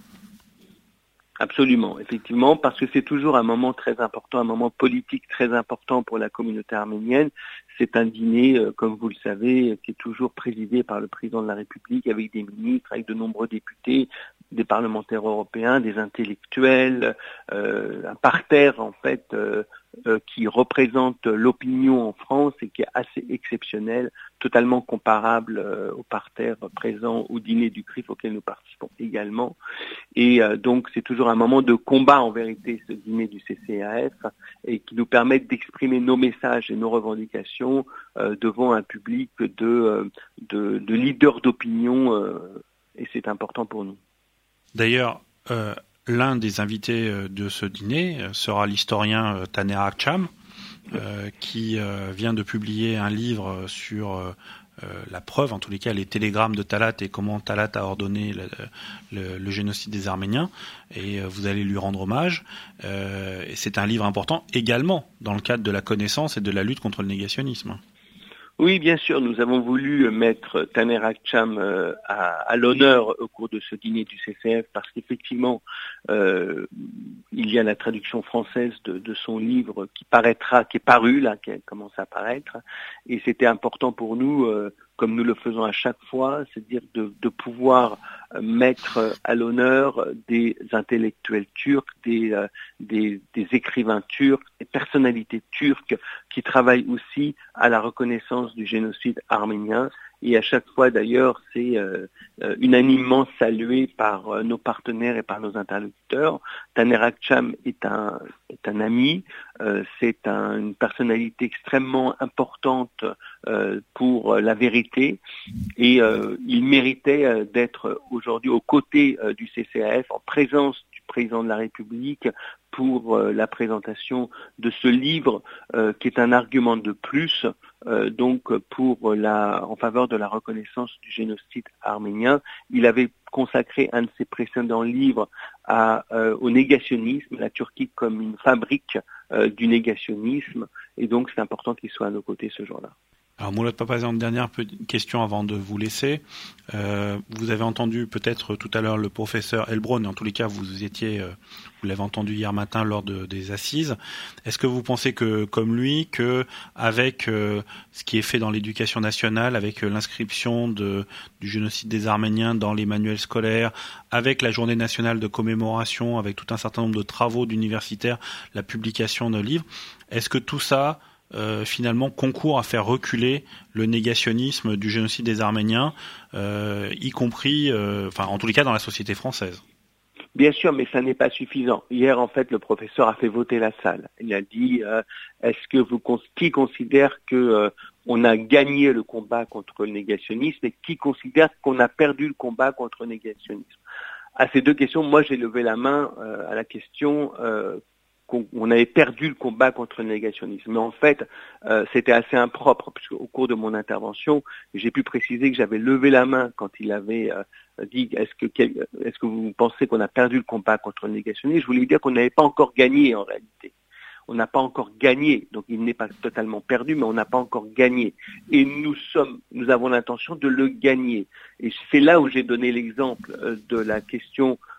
S6: Absolument, effectivement, parce que c'est toujours un moment très important, un moment politique très important pour la communauté arménienne. C'est un dîner, euh, comme vous le savez, qui est toujours présidé par le président de la République, avec des ministres, avec de nombreux députés, des parlementaires européens, des intellectuels, euh, un parterre en fait euh, euh, qui représente l'opinion en France et qui est assez exceptionnel, totalement comparable euh, au parterre présent au dîner du C R I F auquel nous participons également. Et euh, donc c'est toujours un moment de combat en vérité, ce dîner du C C A F, et qui nous permet d'exprimer nos messages et nos revendications euh, devant un public de, euh, de, de leaders d'opinion, euh, et c'est important pour nous.
S2: D'ailleurs, euh, l'un des invités de ce dîner sera l'historien euh, Taner Akçam, euh, qui euh, vient de publier un livre sur euh, la preuve, en tous les cas, les télégrammes de Talat et comment Talat a ordonné le, le, le génocide des Arméniens. Et euh, vous allez lui rendre hommage. Euh, et c'est un livre important également dans le cadre de la connaissance et de la lutte contre le négationnisme.
S6: Oui, bien sûr, nous avons voulu mettre Taner Akçam euh, à, à l'honneur au cours de ce dîner du C C F parce qu'effectivement, euh, il y a la traduction française de, de son livre qui paraîtra, qui est paru là, qui commence à paraître, et c'était important pour nous, euh, comme nous le faisons à chaque fois, c'est-à-dire de, de pouvoir mettre à l'honneur des intellectuels turcs, des, euh, des, des écrivains turcs, des personnalités turques qui travaillent aussi à la reconnaissance du génocide arménien. Et à chaque fois, d'ailleurs, c'est euh, euh, unanimement salué par euh, nos partenaires et par nos interlocuteurs. Taner Akçam est un, est un ami, euh, c'est un, une personnalité extrêmement importante euh, pour la vérité, et euh, il méritait euh, d'être aujourd'hui aux côtés euh, du C C A F, en présence du président de la République, pour euh, la présentation de ce livre euh, qui est un argument de plus euh, donc pour la en faveur de la reconnaissance du génocide arménien. Il avait consacré un de ses précédents livres à, euh, au négationnisme, la Turquie comme une fabrique euh, du négationnisme, et donc c'est important qu'il soit à nos côtés ce jour-là.
S2: Alors Moulad Papazian, une dernière question avant de vous laisser. Euh, vous avez entendu peut-être tout à l'heure le professeur Heilbronn, en tous les cas vous étiez, euh, vous l'avez entendu hier matin lors de, des assises. Est-ce que vous pensez que, comme lui, que avec euh, ce qui est fait dans l'éducation nationale, avec euh, l'inscription de, du génocide des Arméniens dans les manuels scolaires, avec la journée nationale de commémoration, avec tout un certain nombre de travaux d'universitaires, la publication de livres, est-ce que tout ça Euh, finalement concourt à faire reculer le négationnisme du génocide des Arméniens, euh, y compris, euh, enfin en tous les cas dans la société française?
S6: Bien sûr, mais ça n'est pas suffisant. Hier, en fait, le professeur a fait voter la salle. Il a dit euh, est-ce que vous qui considère que euh, on a gagné le combat contre le négationnisme et qui considère qu'on a perdu le combat contre le négationnisme? À ces deux questions, moi j'ai levé la main euh, à la question euh, on avait perdu le combat contre le négationnisme. Mais en fait, euh, c'était assez impropre, puisque au cours de mon intervention, j'ai pu préciser que j'avais levé la main quand il avait euh, dit est-ce que, quel, est-ce que vous pensez qu'on a perdu le combat contre le négationnisme? Je voulais dire qu'on n'avait pas encore gagné en réalité. On n'a pas encore gagné, donc il n'est pas totalement perdu, mais on n'a pas encore gagné. Et nous sommes, nous avons l'intention de le gagner. Et c'est là où j'ai donné l'exemple de la question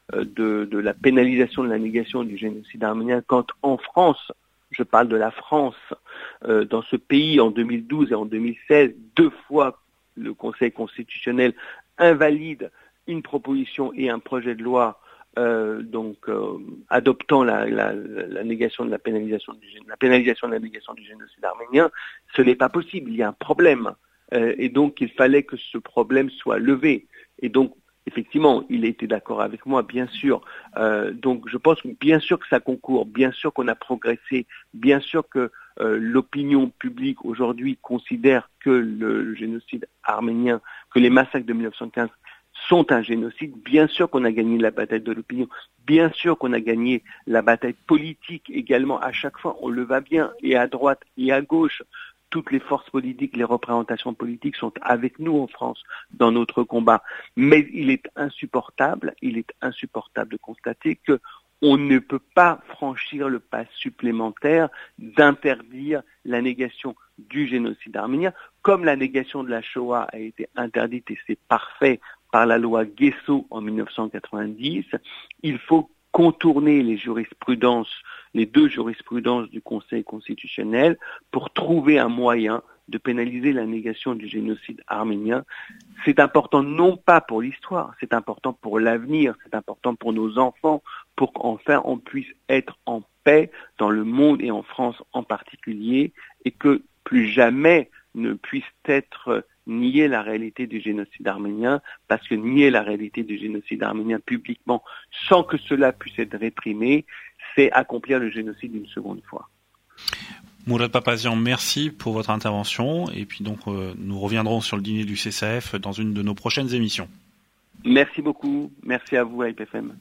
S6: euh, de, de la pénalisation de la négation du génocide arménien, quand en France, je parle de la France, euh, dans ce pays en deux mille douze et en deux mille seize, deux fois le Conseil constitutionnel invalide une proposition et un projet de loi euh, donc euh, adoptant la, la, la négation de la pénalisation du la pénalisation de la négation du génocide arménien, ce n'est pas possible, il y a un problème. Euh, et donc il fallait que ce problème soit levé. Et donc effectivement, il était d'accord avec moi, bien sûr. Euh, donc je pense que bien sûr que ça concourt, bien sûr qu'on a progressé, bien sûr que euh, l'opinion publique aujourd'hui considère que le, le génocide arménien, que les massacres de mille neuf cent quinze sont un génocide. Bien sûr qu'on a gagné la bataille de l'opinion, bien sûr qu'on a gagné la bataille politique également. À chaque fois, on le va bien, et à droite et à gauche. Toutes les forces politiques, les représentations politiques sont avec nous en France dans notre combat. Mais il est insupportable, il est insupportable de constater que on ne peut pas franchir le pas supplémentaire d'interdire la négation du génocide arménien, comme la négation de la Shoah a été interdite, et c'est parfait, par la loi Guesso en mille neuf cent quatre-vingt-dix. Il faut contourner les jurisprudences, les deux jurisprudences du Conseil constitutionnel pour trouver un moyen de pénaliser la négation du génocide arménien. C'est important non pas pour l'histoire, c'est important pour l'avenir, c'est important pour nos enfants, pour qu'enfin on puisse être en paix dans le monde et en France en particulier, et que plus jamais ne puisse être nier la réalité du génocide arménien, parce que nier la réalité du génocide arménien publiquement, sans que cela puisse être réprimé, c'est accomplir le génocide une seconde fois.
S2: Mourad Papazian, merci pour votre intervention, et puis donc euh, nous reviendrons sur le dîner du C C F dans une de nos prochaines émissions.
S6: Merci beaucoup, merci à vous à I P F M.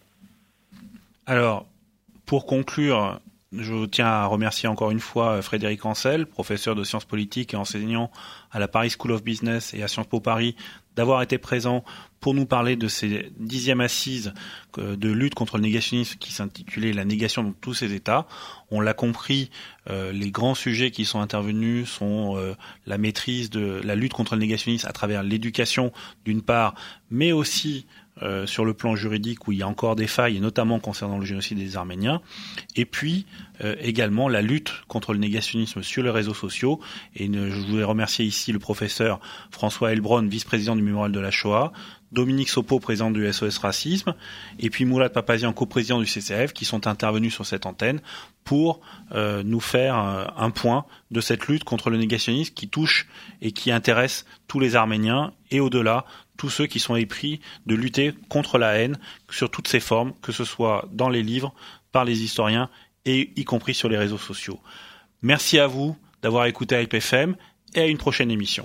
S2: Alors, pour conclure, je tiens à remercier encore une fois Frédéric Ancel, professeur de sciences politiques et enseignant à la Paris School of Business et à Sciences Po Paris, d'avoir été présent pour nous parler de ces dixièmes assises de lutte contre le négationnisme qui s'intitulait « La négation dans tous ses états ». On l'a compris, euh, les grands sujets qui sont intervenus sont euh, la maîtrise de la lutte contre le négationnisme à travers l'éducation d'une part, mais aussi Euh, sur le plan juridique où il y a encore des failles, et notamment concernant le génocide des Arméniens, et puis euh, également la lutte contre le négationnisme sur les réseaux sociaux. Et ne, je voulais remercier ici le professeur François Heilbronn, vice-président du Mémorial de la Shoah, Dominique Sopo, président du S O S Racisme, et puis Mourad Papazian, coprésident du C C F, qui sont intervenus sur cette antenne pour euh, nous faire euh, un point de cette lutte contre le négationnisme qui touche et qui intéresse tous les Arméniens, et au-delà, tous ceux qui sont épris de lutter contre la haine sur toutes ses formes, que ce soit dans les livres, par les historiens, et y compris sur les réseaux sociaux. Merci à vous d'avoir écouté I P F M, et à une prochaine émission.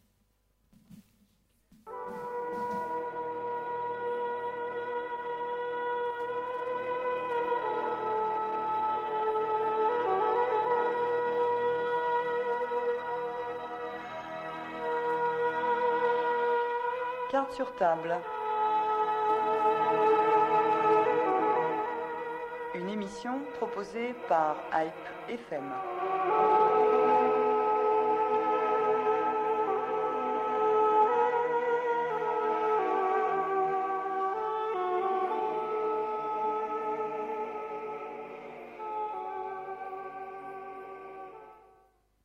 S1: Carte sur table. Une émission proposée par I P F M.